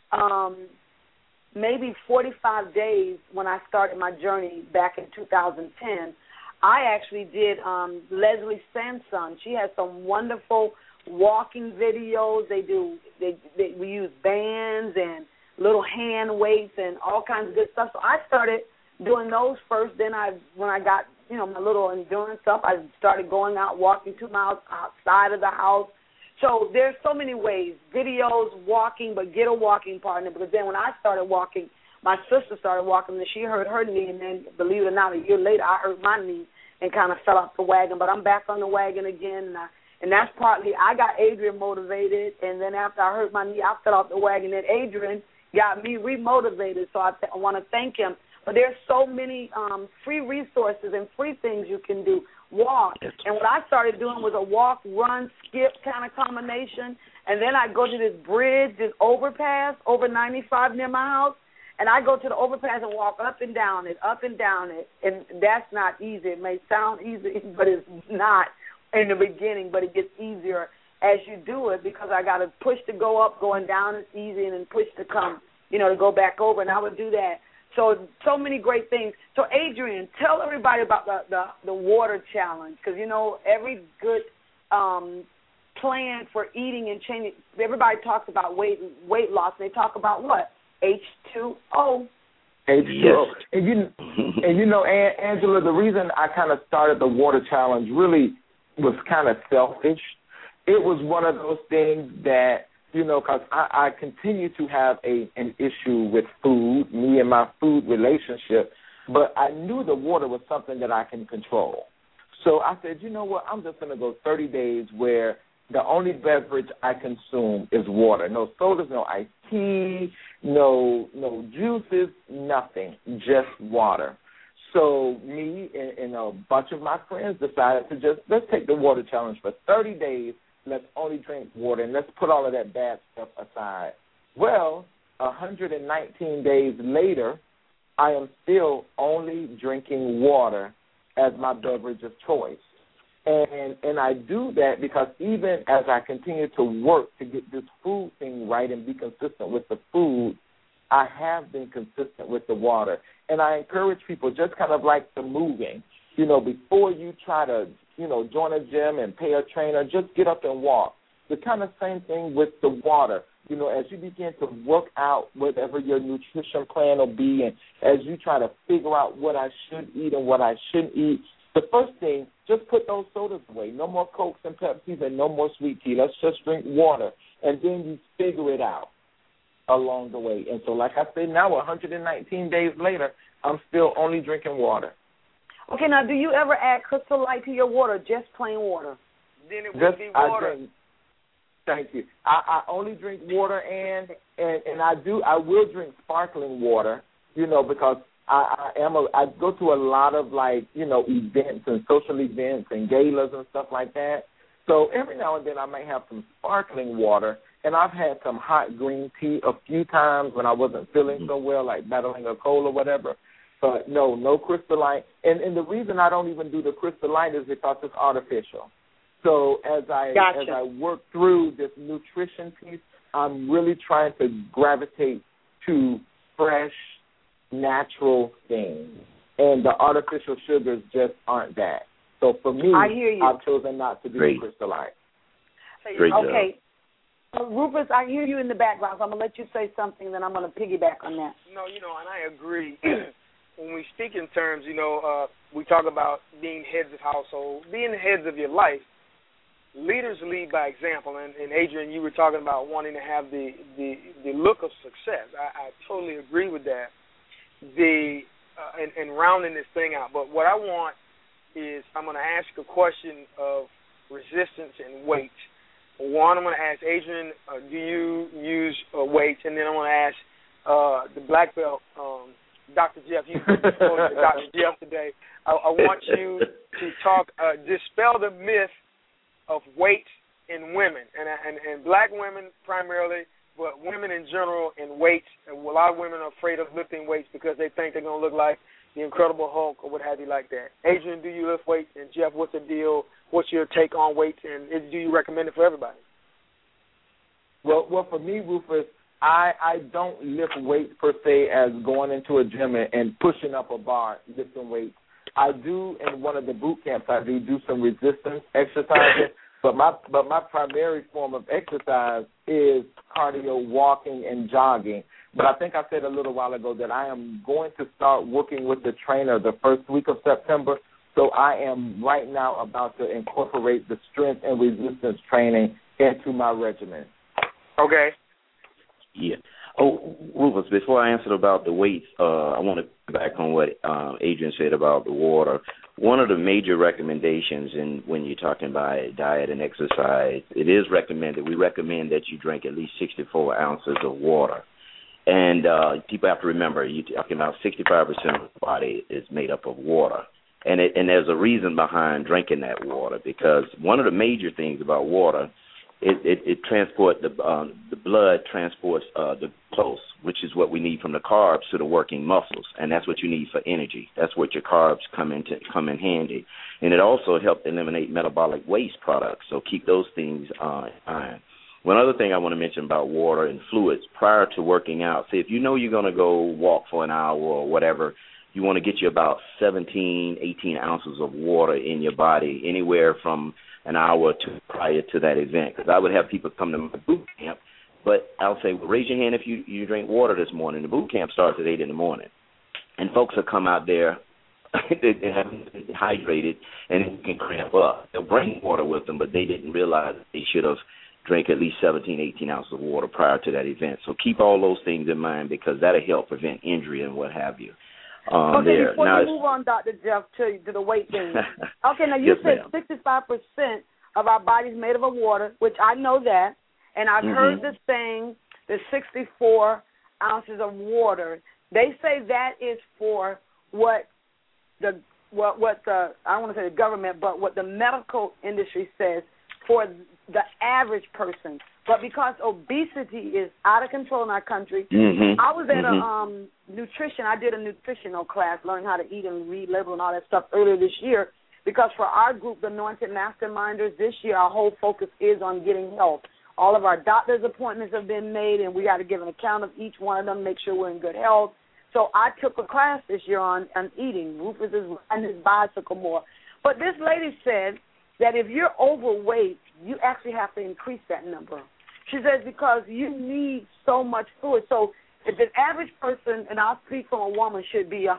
maybe 45 days when I started my journey back in 2010, I actually did Leslie Sanson. She has some wonderful walking videos. We use bands and little hand weights and all kinds of good stuff. So I started doing those first. Then when I got my little endurance up, I started going out walking 2 miles outside of the house. So there's so many ways, videos, walking, but get a walking partner. Because then when I started walking, my sister started walking, and she hurt her knee, and then, believe it or not, a year later, I hurt my knee and kind of fell off the wagon. But I'm back on the wagon again, and that's partly, I got Adrian motivated, and then after I hurt my knee, I fell off the wagon, and Adrian got me remotivated, so I want to thank him. But there's so many free resources and free things you can do. Walk. And what I started doing was a walk, run, skip kind of combination. And then I go to this bridge, this overpass, over 95 near my house. And I go to the overpass and walk up and down it. And that's not easy. It may sound easy, but it's not in the beginning. But it gets easier as you do it, because I got to push to go up, going down is easy, and then push to come, to go back over. And I would do that. So many great things. So, Adrian, tell everybody about the water challenge, because, every good plan for eating and changing, everybody talks about weight loss, and they talk about what? H2O. H2O. And Angela, the reason I kind of started the water challenge really was kind of selfish. It was one of those things that, because I continue to have an issue with food, me and my food relationship, but I knew the water was something that I can control. So I said, you know what, I'm just going to go 30 days where the only beverage I consume is water. No sodas, no iced tea, no juices, nothing, just water. So me and a bunch of my friends decided to let's take the water challenge for 30 days. Let's only drink water, and let's put all of that bad stuff aside. Well, 119 days later, I am still only drinking water as my beverage of choice. And I do that because even as I continue to work to get this food thing right and be consistent with the food, I have been consistent with the water. And I encourage people, just kind of like the moving, before you try to, join a gym and pay a trainer, just get up and walk. The kind of same thing with the water. As you begin to work out whatever your nutrition plan will be, and as you try to figure out what I should eat and what I shouldn't eat, the first thing, just put those sodas away. No more Cokes and Pepsis and no more sweet tea. Let's just drink water, and then you figure it out along the way. And so, like I said, now 119 days later, I'm still only drinking water. Okay, now, do you ever add Crystal Light to your water, just plain water? Then it would be water. Thank you. I only drink water, and I will drink sparkling water, because I go to a lot of events and social events and galas and stuff like that. So every now and then I may have some sparkling water, and I've had some hot green tea a few times when I wasn't feeling so well, like battling a cold or whatever. But no Crystal Light. And the reason I don't even do the Crystal Light is because it's artificial. So as I work through this nutrition piece, I'm really trying to gravitate to fresh, natural things. And the artificial sugars just aren't that. So for me, I hear you. I've chosen not to do the Crystal Light. Great okay. Rufus, I hear you in the background, so I'm going to let you say something, then I'm going to piggyback on that. No, and I agree. When we speak in terms, we talk about being heads of household, being heads of your life. Leaders lead by example, and Adrian, you were talking about wanting to have the look of success. I totally agree with that. And rounding this thing out. But what I want is I'm going to ask a question of resistance and weight. One, I'm going to ask Adrian, do you use weights? And then I'm going to ask the black belt, Dr. Jeff. You spoke to Dr. Jeff today. I want you to talk, dispel the myth of weight in women, and black women primarily, but women in general in weight. A lot of women are afraid of lifting weights because they think they're going to look like the Incredible Hulk or what have you like that. Adrian, do you lift weights? And Jeff, what's the deal? What's your take on weights, and do you recommend it for everybody? Well, for me, Rufus, I don't lift weights per se as going into a gym and pushing up a bar, lifting weights. I do, in one of the boot camps, I do some resistance exercises, but my primary form of exercise is cardio, walking, and jogging. But I think I said a little while ago that I am going to start working with the trainer the first week of September, so I am right now about to incorporate the strength and resistance training into my regimen. Okay. Yeah. Oh, Rufus, before I answer about the weights, I want to go back on what Adrian said about the water. One of the major recommendations when you're talking about diet and exercise, we recommend that you drink at least 64 ounces of water. And people have to remember, you're talking about 65% of the body is made up of water. And there's a reason behind drinking that water, because one of the major things about water, it transports the blood transports the glucose, which is what we need from the carbs to the working muscles, and that's what you need for energy. That's what your carbs come in handy, and it also helps eliminate metabolic waste products. So keep those things in mind. One other thing I want to mention about water and fluids prior to working out. Say if you know you're going to go walk for an hour or whatever, you want to get you about 17, 18 ounces of water in your body, anywhere from an hour prior to that event. Because I would have people come to my boot camp, but I'll say, well, raise your hand if you drink water this morning. The boot camp starts at 8 in the morning. And folks will come out there hydrated, and it can cramp up. They'll bring water with them, but they didn't realize that they should have drank at least 17, 18 ounces of water prior to that event. So keep all those things in mind, because that'll help prevent injury and what have you. Okay, before you move on, Dr. Jeff, to the weight thing. Okay, now you said 65% of our body's made of water, which I know that, and I've heard the saying, the 64 ounces of water. They say that is for what the I don't want to say the government, but what the medical industry says for the average person. But because obesity is out of control in our country, I was at a nutrition. I did a nutritional class, learning how to eat and read label and all that stuff earlier this year. Because for our group, the Anointed Masterminders, this year our whole focus is on getting health. All of our doctor's appointments have been made, and we got to give an account of each one of them, make sure we're in good health. So I took a class this year on eating. Rufus is riding his bicycle more. But this lady said that if you're overweight, you actually have to increase that number. She says because you need so much fluid. So if the average person, and I'll speak from a woman, should be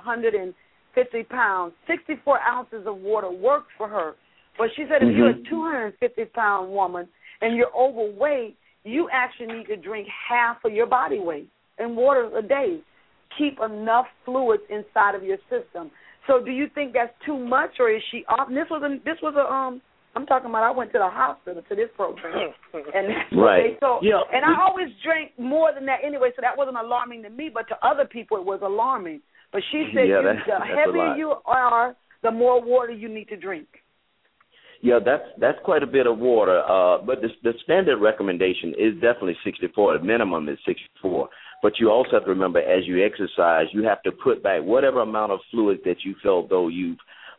150 pounds, 64 ounces of water works for her. But she said if you're a 250-pound woman and you're overweight, you actually need to drink half of your body weight in water a day. Keep enough fluids inside of your system. So do you think that's too much, or is she off? This was I'm talking about I went to the hospital to this program. And right. And I always drank more than that anyway, so that wasn't alarming to me, but to other people it was alarming. But she said the heavier you are, the more water you need to drink. Yeah, that's quite a bit of water. But the standard recommendation is definitely 64. The minimum is 64. But you also have to remember, as you exercise, you have to put back whatever amount of fluid that you felt though you've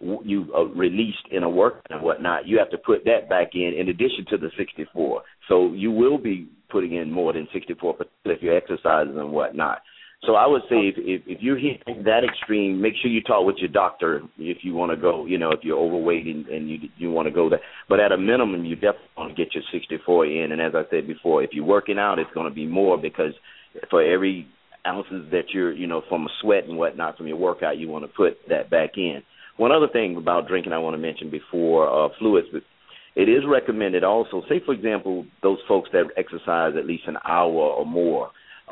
released in a workout and whatnot. You have to put that back in addition to the 64. So you will be putting in more than 64 if you're exercising and whatnot. So I would say if you're hitting that extreme, make sure you talk with your doctor if you want to go, if you're overweight and you want to go there. But at a minimum, you definitely want to get your 64 in. And as I said before, if you're working out, it's going to be more because for every ounces that you're, from a sweat and whatnot from your workout, you want to put that back in. One other thing about drinking I want to mention before fluids, but it is recommended also, say, for example, those folks that exercise at least an hour or more,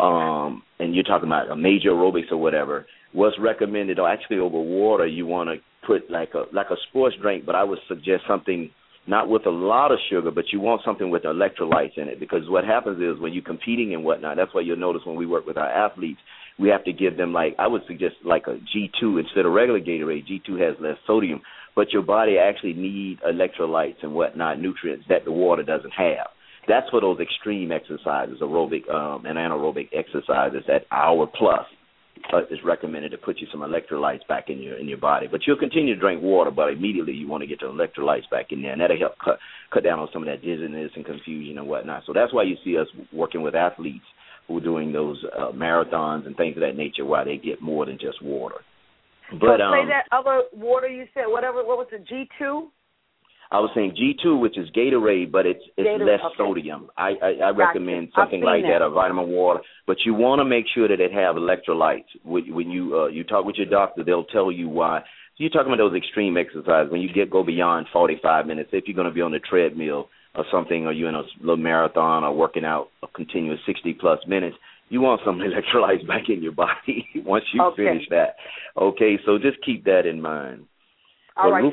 and you're talking about a major aerobics or whatever, what's recommended, or actually over water, you want to put like a sports drink, but I would suggest something not with a lot of sugar, but you want something with electrolytes in it, because what happens is when you're competing and whatnot, that's why you'll notice when we work with our athletes, we have to give them I would suggest like a G2 instead of regular Gatorade. G2 has less sodium, but your body actually needs electrolytes and whatnot, nutrients that the water doesn't have. That's for those extreme exercises, aerobic and anaerobic exercises at hour plus. It's recommended to put you some electrolytes back in your body. But you'll continue to drink water, but immediately you want to get your electrolytes back in there, and that'll help cut down on some of that dizziness and confusion and whatnot. So that's why you see us working with athletes who are doing those marathons and things of that nature, why they get more than just water. But say that other water you said, what was it, G2? I was saying G2, which is Gatorade, but it's less sodium. I recommend something like that, a vitamin water. But you want to make sure that it have electrolytes. When you talk with your doctor, they'll tell you why. You're talking about those extreme exercises. When you go beyond 45 minutes, if you're going to be on the treadmill or something, or you're in a little marathon or working out a continuous 60-plus minutes, you want some electrolytes back in your body once you finish that. Okay, so just keep that in mind. All right,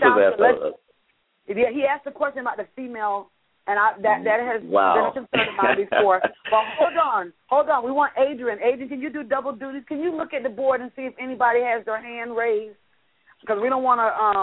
he asked a question about the female, and that has been a concern of mine before. But hold on. We want Adrian. Adrian, can you do double duties? Can you look at the board and see if anybody has their hand raised? Because we don't want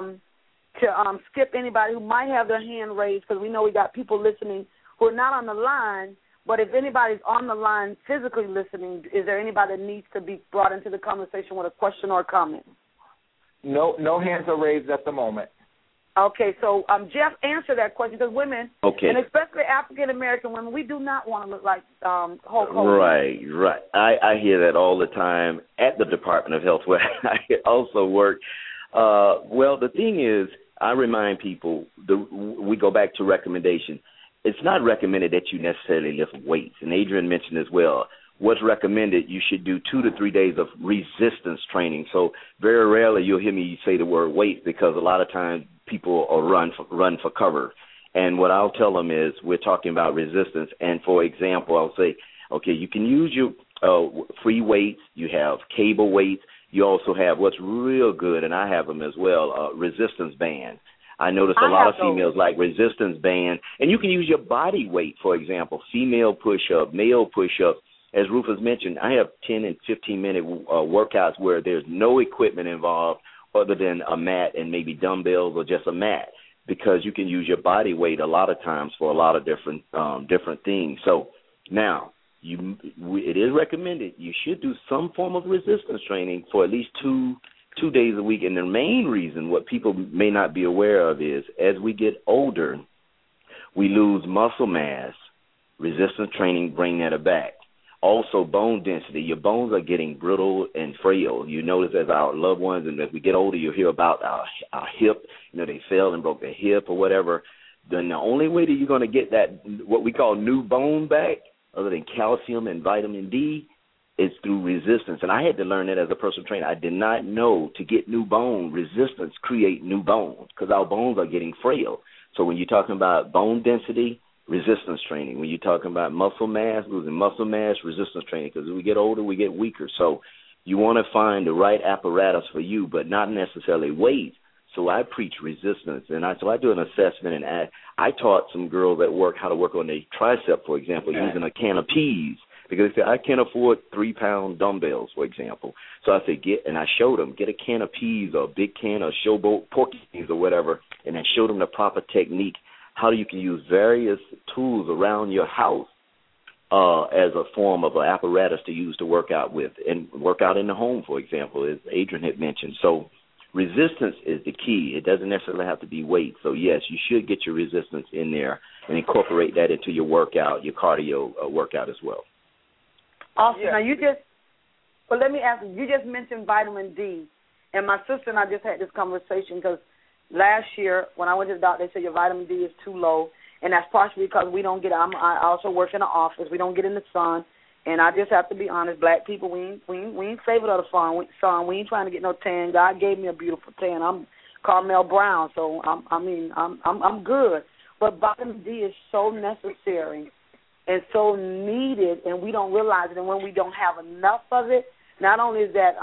to skip anybody who might have their hand raised, because we know we got people listening who are not on the line. But if anybody's on the line physically listening, is there anybody that needs to be brought into the conversation with a question or a comment? No hands are raised at the moment. Okay, so Jeff, answer that question, because women, and especially African-American women, we do not want to look like Hulk Hogan. Right. I hear that all the time at the Department of Health, where I also work. Well, the thing is, I remind people, we go back to recommendation. It's not recommended that you necessarily lift weights, and Adrian mentioned as well. What's recommended, you should do 2 to 3 days of resistance training. So very rarely you'll hear me say the word weight, because a lot of times people are run for cover. And what I'll tell them is we're talking about resistance. And, for example, I'll say, okay, you can use your free weights. You have cable weights. You also have what's real good, and I have them as well, resistance bands. I notice a lot of females like resistance band. And you can use your body weight, for example, female push-up, male push-up. As Rufus mentioned, I have 10 and 15-minute workouts where there's no equipment involved other than a mat and maybe dumbbells or just a mat, because you can use your body weight a lot of times for a lot of different things. So now it is recommended you should do some form of resistance training for at least two days a week. And the main reason, what people may not be aware of, is as we get older, we lose muscle mass. Resistance training bring that back. Also, bone density. Your bones are getting brittle and frail. You notice as our loved ones, and as we get older, you hear about our hip. They fell and broke their hip or whatever. Then the only way that you're going to get that, what we call new bone back, other than calcium and vitamin D, is through resistance. And I had to learn that as a personal trainer. I did not know to get new bone, resistance create new bones, because our bones are getting frail. So when you're talking about bone density, resistance training. When you're talking about muscle mass, losing muscle mass, resistance training, because as we get older, we get weaker. So you want to find the right apparatus for you, but not necessarily weight. So I preach resistance, and so I do an assessment, and I taught some girls at work how to work on their tricep, for example, using a can of peas, because they said, I can't afford 3-pound dumbbells, for example. So I said, I showed them, get a can of peas or a big can of showboat pork peas or whatever, and I showed them the proper technique, how you can use various tools around your house as a form of an apparatus to use to work out with, and work out in the home, for example, as Adrian had mentioned. So resistance is the key. It doesn't necessarily have to be weight. So, yes, you should get your resistance in there and incorporate that into your workout, your cardio workout as well. Awesome. Yeah. Now, let me ask you just mentioned vitamin D. And my sister and I just had this conversation because last year when I went to the doctor, they said your vitamin D is too low. And that's partially because we don't get, I also work in the office. We don't get in the sun. And I just have to be honest, black people, we ain't favored of the sun. We ain't trying to get no tan. God gave me a beautiful tan. I'm Carmel Brown, so I'm good. But vitamin D is so necessary and so needed, and we don't realize it. And when we don't have enough of it, not only is that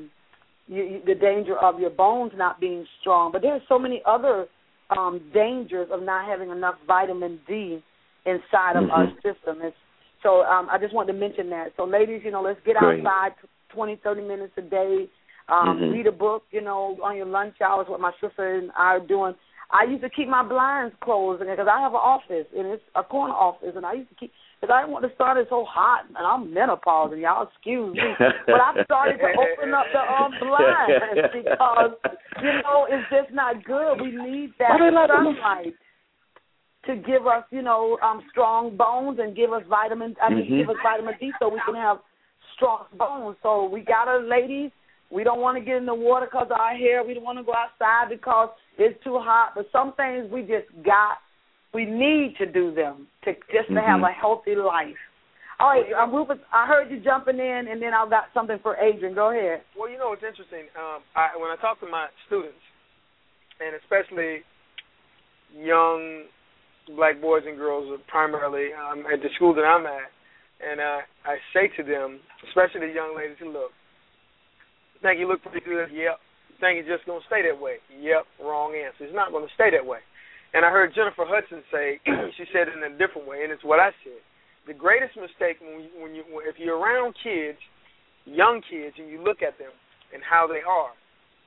the danger of your bones not being strong, but there's so many other dangers of not having enough vitamin D inside of our system. So I just wanted to mention that. So, ladies, let's get outside 20, 30 minutes a day. Read a book, on your lunch hours, what my sister and I are doing. I used to keep my blinds closed because I have an office, and it's a corner office, and I used to keep, because I didn't want to start it so hot, and I'm menopausal, y'all excuse me, but I started to open up the blinds because, it's just not good. We need that sunlight to give us, strong bones and give us vitamin D so we can have strong bones. So we got to, ladies, we don't want to get in the water because of our hair. We don't want to go outside because it's too hot. But some things we need to do them to have a healthy life. All right, Rufus, I heard you jumping in, and then I've got something for Adrian. Go ahead. Well, it's interesting. When I talk to my students, and especially young black boys and girls primarily at the school that I'm at, and I say to them, especially the young ladies, look, think you look pretty good? Yep. Think you're just going to stay that way? Yep. Wrong answer. It's not going to stay that way. And I heard Jennifer Hudson say, she said it in a different way, and it's what I said. The greatest mistake if you're around kids, young kids, and you look at them and how they are,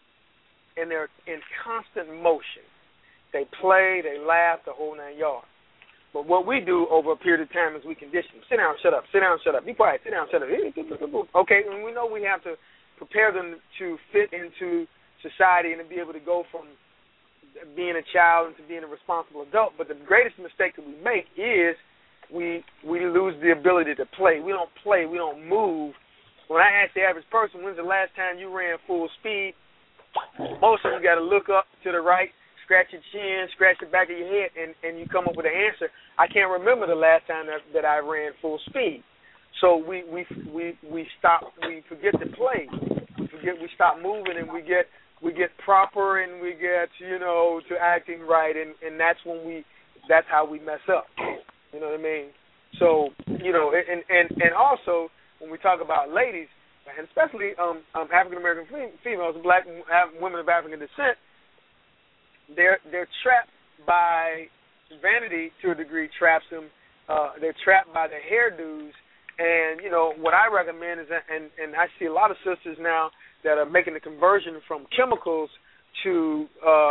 and they're in constant motion. They play, they laugh, the whole 9 yards. But what we do over a period of time is we condition them. Sit down, shut up. Sit down, shut up. Be quiet. Sit down, shut up. Okay, and we know we have to prepare them to fit into society and to be able to go from being a child into being a responsible adult. But the greatest mistake that we make is we lose the ability to play. We don't play. We don't move. When I ask the average person, when's the last time you ran full speed, most of you got to look up to the right, scratch your chin, scratch the back of your head, and you come up with an answer. I can't remember the last time that I ran full speed. So we stop. We forget to play. We stop moving, and we get proper, and we get to acting right, and that's that's how we mess up. You know what I mean? So and also when we talk about ladies, and especially African American females, black women of African descent, they're trapped by vanity to a degree. Traps them. They're trapped by their hairdos. And, what I recommend is, and I see a lot of sisters now that are making the conversion from chemicals to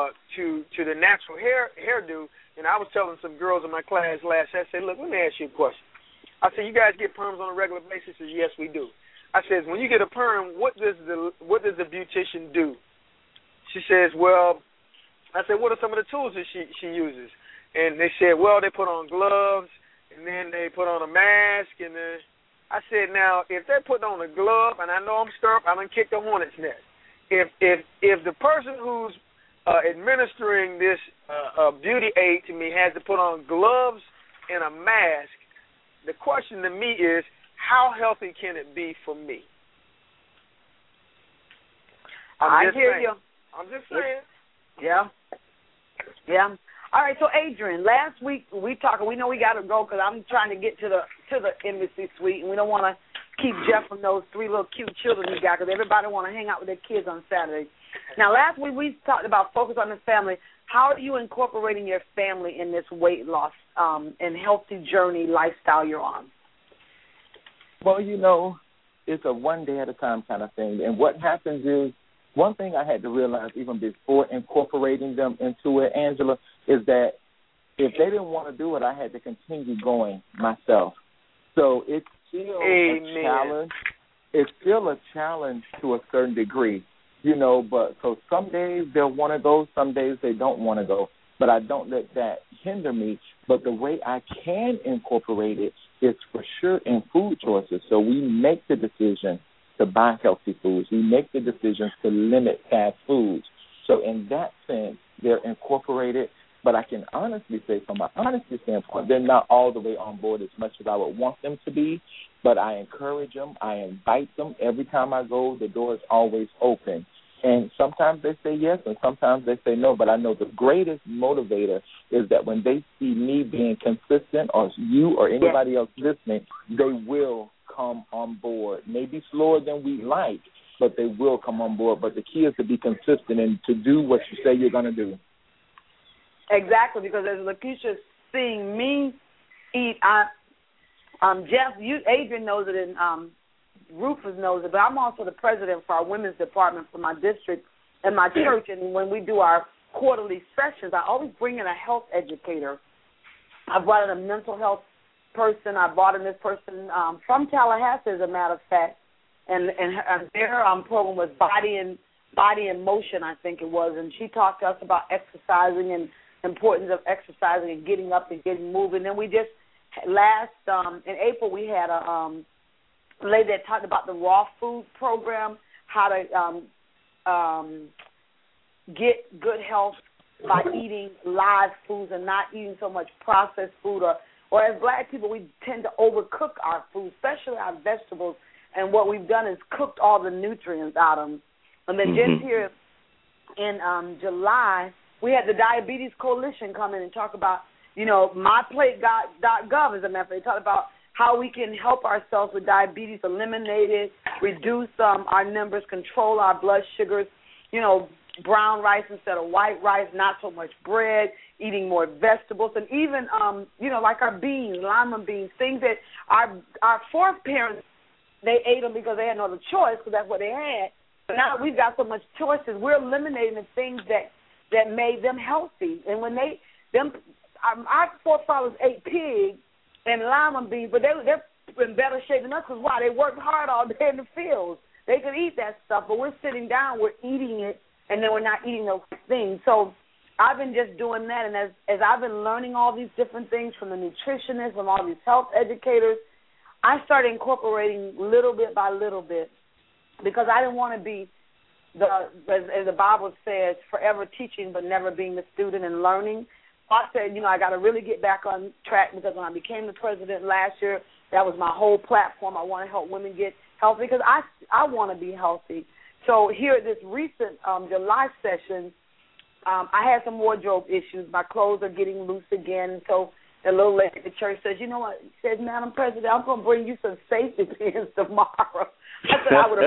the natural hairdo. And I was telling some girls in my class last year, I said, look, let me ask you a question. I said, you guys get perms on a regular basis? She said, yes, we do. I said, when you get a perm, what does the beautician do? She says, well, I said, what are some of the tools that she uses? And they said, well, they put on gloves, and then they put on a mask, and then I said, now, if they're putting on a glove, and I know I'm stirred, I done kicked a hornet's nest. If the person who's administering this beauty aid to me has to put on gloves and a mask, the question to me is, how healthy can it be for me? I hear you. I'm just saying. Yeah. Yeah. All right, so Adrian, last week we know we got to go because I'm trying to get to the embassy suite, and we don't want to keep Jeff from those 3 little cute children he got because everybody want to hang out with their kids on Saturday. Now, last week we talked about focus on the family. How are you incorporating your family in this weight loss and healthy journey lifestyle you're on? Well, you know, it's a one day at a time kind of thing. And what happens is, one thing I had to realize even before incorporating them into it, Angela, is that if they didn't want to do it, I had to continue going myself. So it's still a challenge. It's still a challenge to a certain degree, you know, but so some days they'll want to go, some days they don't want to go. But I don't let that hinder me. But the way I can incorporate it is for sure in food choices. So we make the decision to buy healthy foods. We make the decisions to limit fast foods. So in that sense, they're incorporated. But I can honestly say, from an honesty standpoint, they're not all the way on board as much as I would want them to be. But I encourage them. I invite them. Every time I go, the door is always open. And sometimes they say yes, and sometimes they say no. But I know the greatest motivator is that when they see me being consistent, or you or anybody else listening, they will come on board. Maybe slower than we like, but they will come on board. But the key is to be consistent and to do what you say you're going to do. Exactly, because as Lakeisha's seeing me eat, Jeff, Adrian knows it, and Rufus knows it, but I'm also the president for our women's department for my district and my church, and when we do our quarterly sessions, I always bring in a health educator. I brought in a mental health person. I brought in this person from Tallahassee, as a matter of fact, and their program was Body in Motion, I think it was, and she talked to us about exercising and importance of exercising and getting up and getting moving. And we just in April we had a lady that talked about the raw food program, how to get good health by eating live foods and not eating so much processed food, or as black people, we tend to overcook our food, especially our vegetables, and what we've done is cooked all the nutrients out of them. And then just here in July, we had the Diabetes Coalition come in and talk about, myplate.gov, as a matter of fact. They talked about how we can help ourselves with diabetes, eliminate it, reduce our numbers, control our blood sugars, brown rice instead of white rice, not so much bread, eating more vegetables, and even, like our beans, lima beans, things that our fourth parents, they ate them because they had no other choice because that's what they had. But now we've got so much choices, we're eliminating the things that made them healthy. And when our forefathers ate pig and lima beans, but they're in better shape than us because why? They worked hard all day in the fields. They could eat that stuff, but we're sitting down, we're eating it, and then we're not eating those things. So I've been just doing that, and as I've been learning all these different things from the nutritionists, from all these health educators, I started incorporating little bit by little bit because I didn't want to be, as the Bible says, forever teaching but never being the student and learning. I said, I got to really get back on track because when I became the president last year, that was my whole platform. I want to help women get healthy because I want to be healthy. So here at this recent July session, I had some wardrobe issues. My clothes are getting loose again. So the little lady at the church says, you know what? She says, Madam President, I'm going to bring you some safety pins tomorrow. I said, I would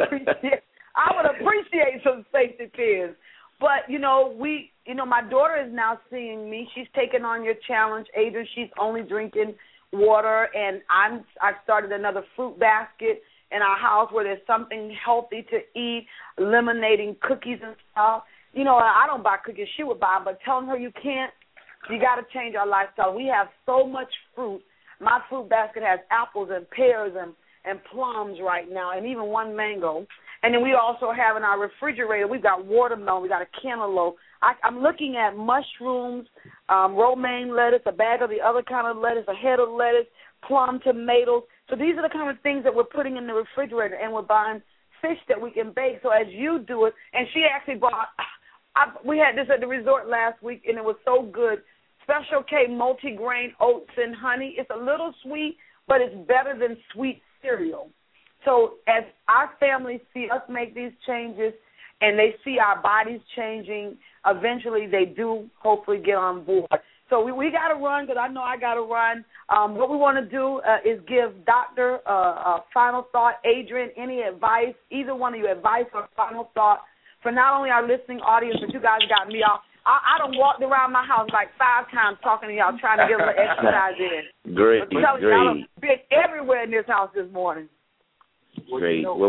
appreciate some safety pins. But, my daughter is now seeing me. She's taking on your challenge, Adrian. She's only drinking water, and I've started another fruit basket in our house where there's something healthy to eat, eliminating cookies and stuff. I don't buy cookies. She would buy them, but telling her you can't, you got to change our lifestyle. We have so much fruit. My fruit basket has apples and pears and plums right now, and even one mango. And then we also have in our refrigerator, we've got watermelon, we got a cantaloupe. I'm looking at mushrooms, romaine lettuce, a bag of the other kind of lettuce, a head of lettuce, plum tomatoes, So these are the kind of things that we're putting in the refrigerator, and we're buying fish that we can bake. So as you do it, and she actually bought, we had this at the resort last week, and it was so good. Special K multigrain oats and honey. It's a little sweet, but it's better than sweet cereal. So as our families see us make these changes and they see our bodies changing, eventually they do hopefully get on board. So we got to run, because I know I got to run. What we want to do is give Dr. a final thought. Adrian, any advice, either one of you, advice or final thought for not only our listening audience, but you guys got me off. I done walked around my house like 5 times talking to y'all, trying to get a little exercise in. Great. Y'all done been everywhere in this house this morning. Great. Well,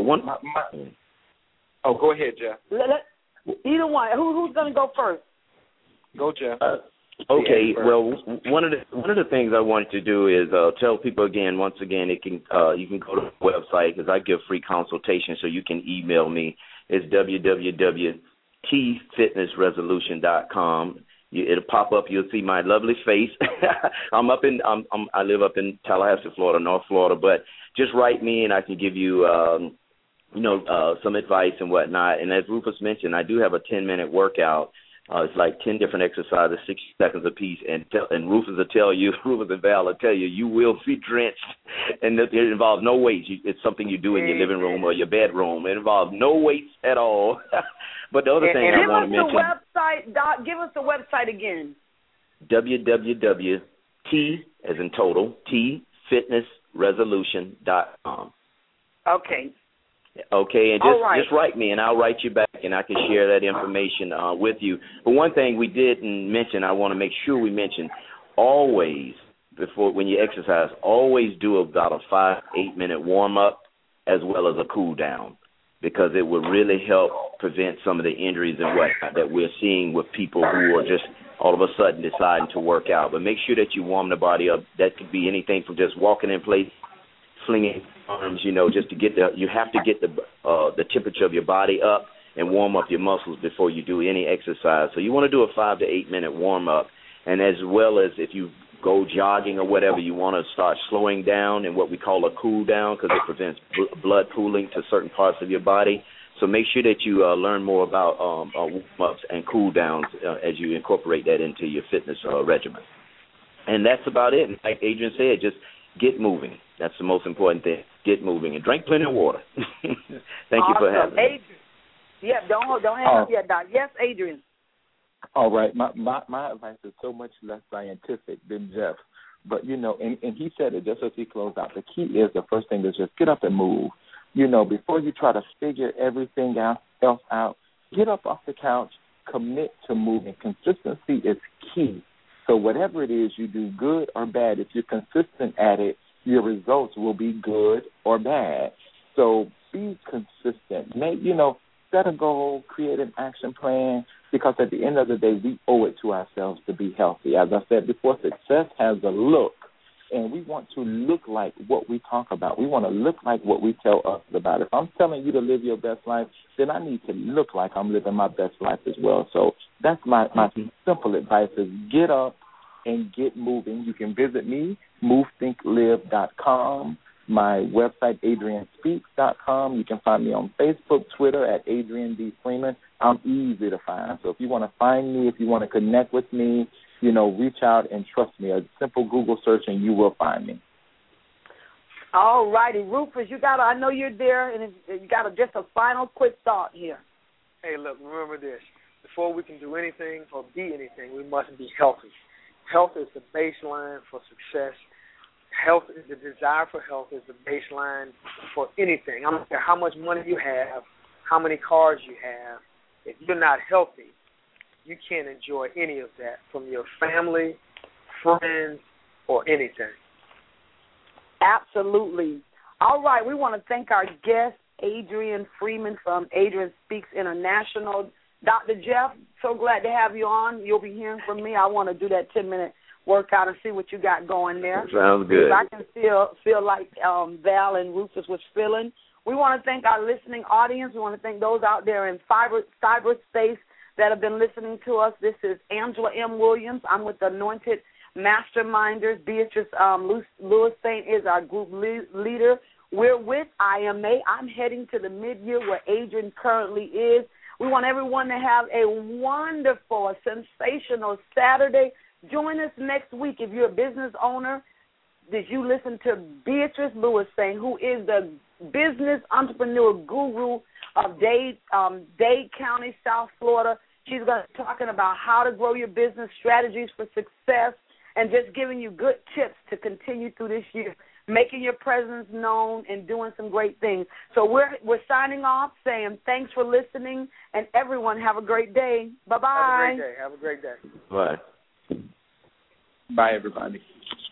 go ahead, Jeff. Either one. Who's going to go first? Go, Jeff. Okay. Well, one of the things I wanted to do is tell people again. Once again, it can you can go to the website, because I give free consultation, so you can email me. It's www.tfitnessresolution.com. It'll pop up. You'll see my lovely face. I live up in Tallahassee, Florida, North Florida. But just write me, and I can give you, some advice and whatnot. And as Rufus mentioned, I do have a 10-minute workout. It's like 10 different exercises, 60 seconds apiece. And Rufus will tell you, Rufus and Val will tell you, you will be drenched. And it involves no weights. It's something you do in your living room or your bedroom. It involves no weights at all. But the other thing I want to mention. Give us the website again. www.T, as in total, tfitnessresolution.com. Okay. Okay, and just write me, and I'll write you back, and I can share that information with you. But one thing we didn't mention, I want to make sure we mention, always, when you exercise, always do about a 5-8 minute warm-up as well as a cool-down, because it will really help prevent some of the injuries and whatnot that we're seeing with people who are just all of a sudden deciding to work out. But make sure that you warm the body up. That could be anything from just walking in place, flinging arms, just to get you have to get the temperature of your body up and warm up your muscles before you do any exercise. So you want to do a 5 to 8 minute warm up, and as well as if you go jogging or whatever, you want to start slowing down and what we call a cool down, because it prevents blood pooling to certain parts of your body. So make sure that you learn more about warm ups and cool downs as you incorporate that into your fitness regimen. And that's about it. And like Adrian said, just get moving. That's the most important thing. Get moving and drink plenty of water. Thank you for having me. Yeah, don't hang up yet, Doc. Yes, Adrian. All right. My advice is so much less scientific than Jeff. But, and he said it just as he closed out. The key is, the first thing is just get up and move. Before you try to figure everything else out, get up off the couch, commit to moving. Consistency is key. So whatever it is you do, good or bad, if you're consistent at it, your results will be good or bad. So be consistent. Set a goal, create an action plan, because at the end of the day, we owe it to ourselves to be healthy. As I said before, success has a look, and we want to look like what we talk about. We want to look like what we tell others about. If I'm telling you to live your best life, then I need to look like I'm living my best life as well. So that's my simple advice is get up and get moving. You can visit me, movethinklive.com, my website, adrianspeaks.com. You can find me on Facebook, Twitter at Adrian D. Freeman. I'm easy to find. So if you want to find me, if you want to connect with me, reach out, and trust me, a simple Google search and you will find me. All righty. Rufus, I know you're there, and you got just a final quick thought here. Hey, look, remember this. Before we can do anything or be anything, we must be healthy. Health is the baseline for success. The desire for health is the baseline for anything. I don't care how much money you have, how many cars you have. If you're not healthy, you can't enjoy any of that from your family, friends, or anything. Absolutely. All right, we want to thank our guest, Adrian Freeman from Adrian Speaks International. Dr. Jeff, so glad to have you on. You'll be hearing from me. I want to do that 10-minute workout and see what you got going there. Sounds good. I can feel like Val and Rufus was feeling. We want to thank our listening audience. We want to thank those out there in cyberspace that have been listening to us. This is Angela M. Williams. I'm with the Anointed Masterminders. Beatrice Lewis Saint is our group leader. We're with IMA. I'm heading to the mid-year where Adrian currently is. We want everyone to have a wonderful, a sensational Saturday. Join us next week. If you're a business owner, did you listen to Beatrice Lewis Saint, who is the business entrepreneur guru of Dade County, South Florida. She's going to be talking about how to grow your business, strategies for success, and just giving you good tips to continue through this year, making your presence known and doing some great things. So we're signing off saying thanks for listening, and everyone have a great day. Bye-bye. Have a great day. Bye. Bye, everybody.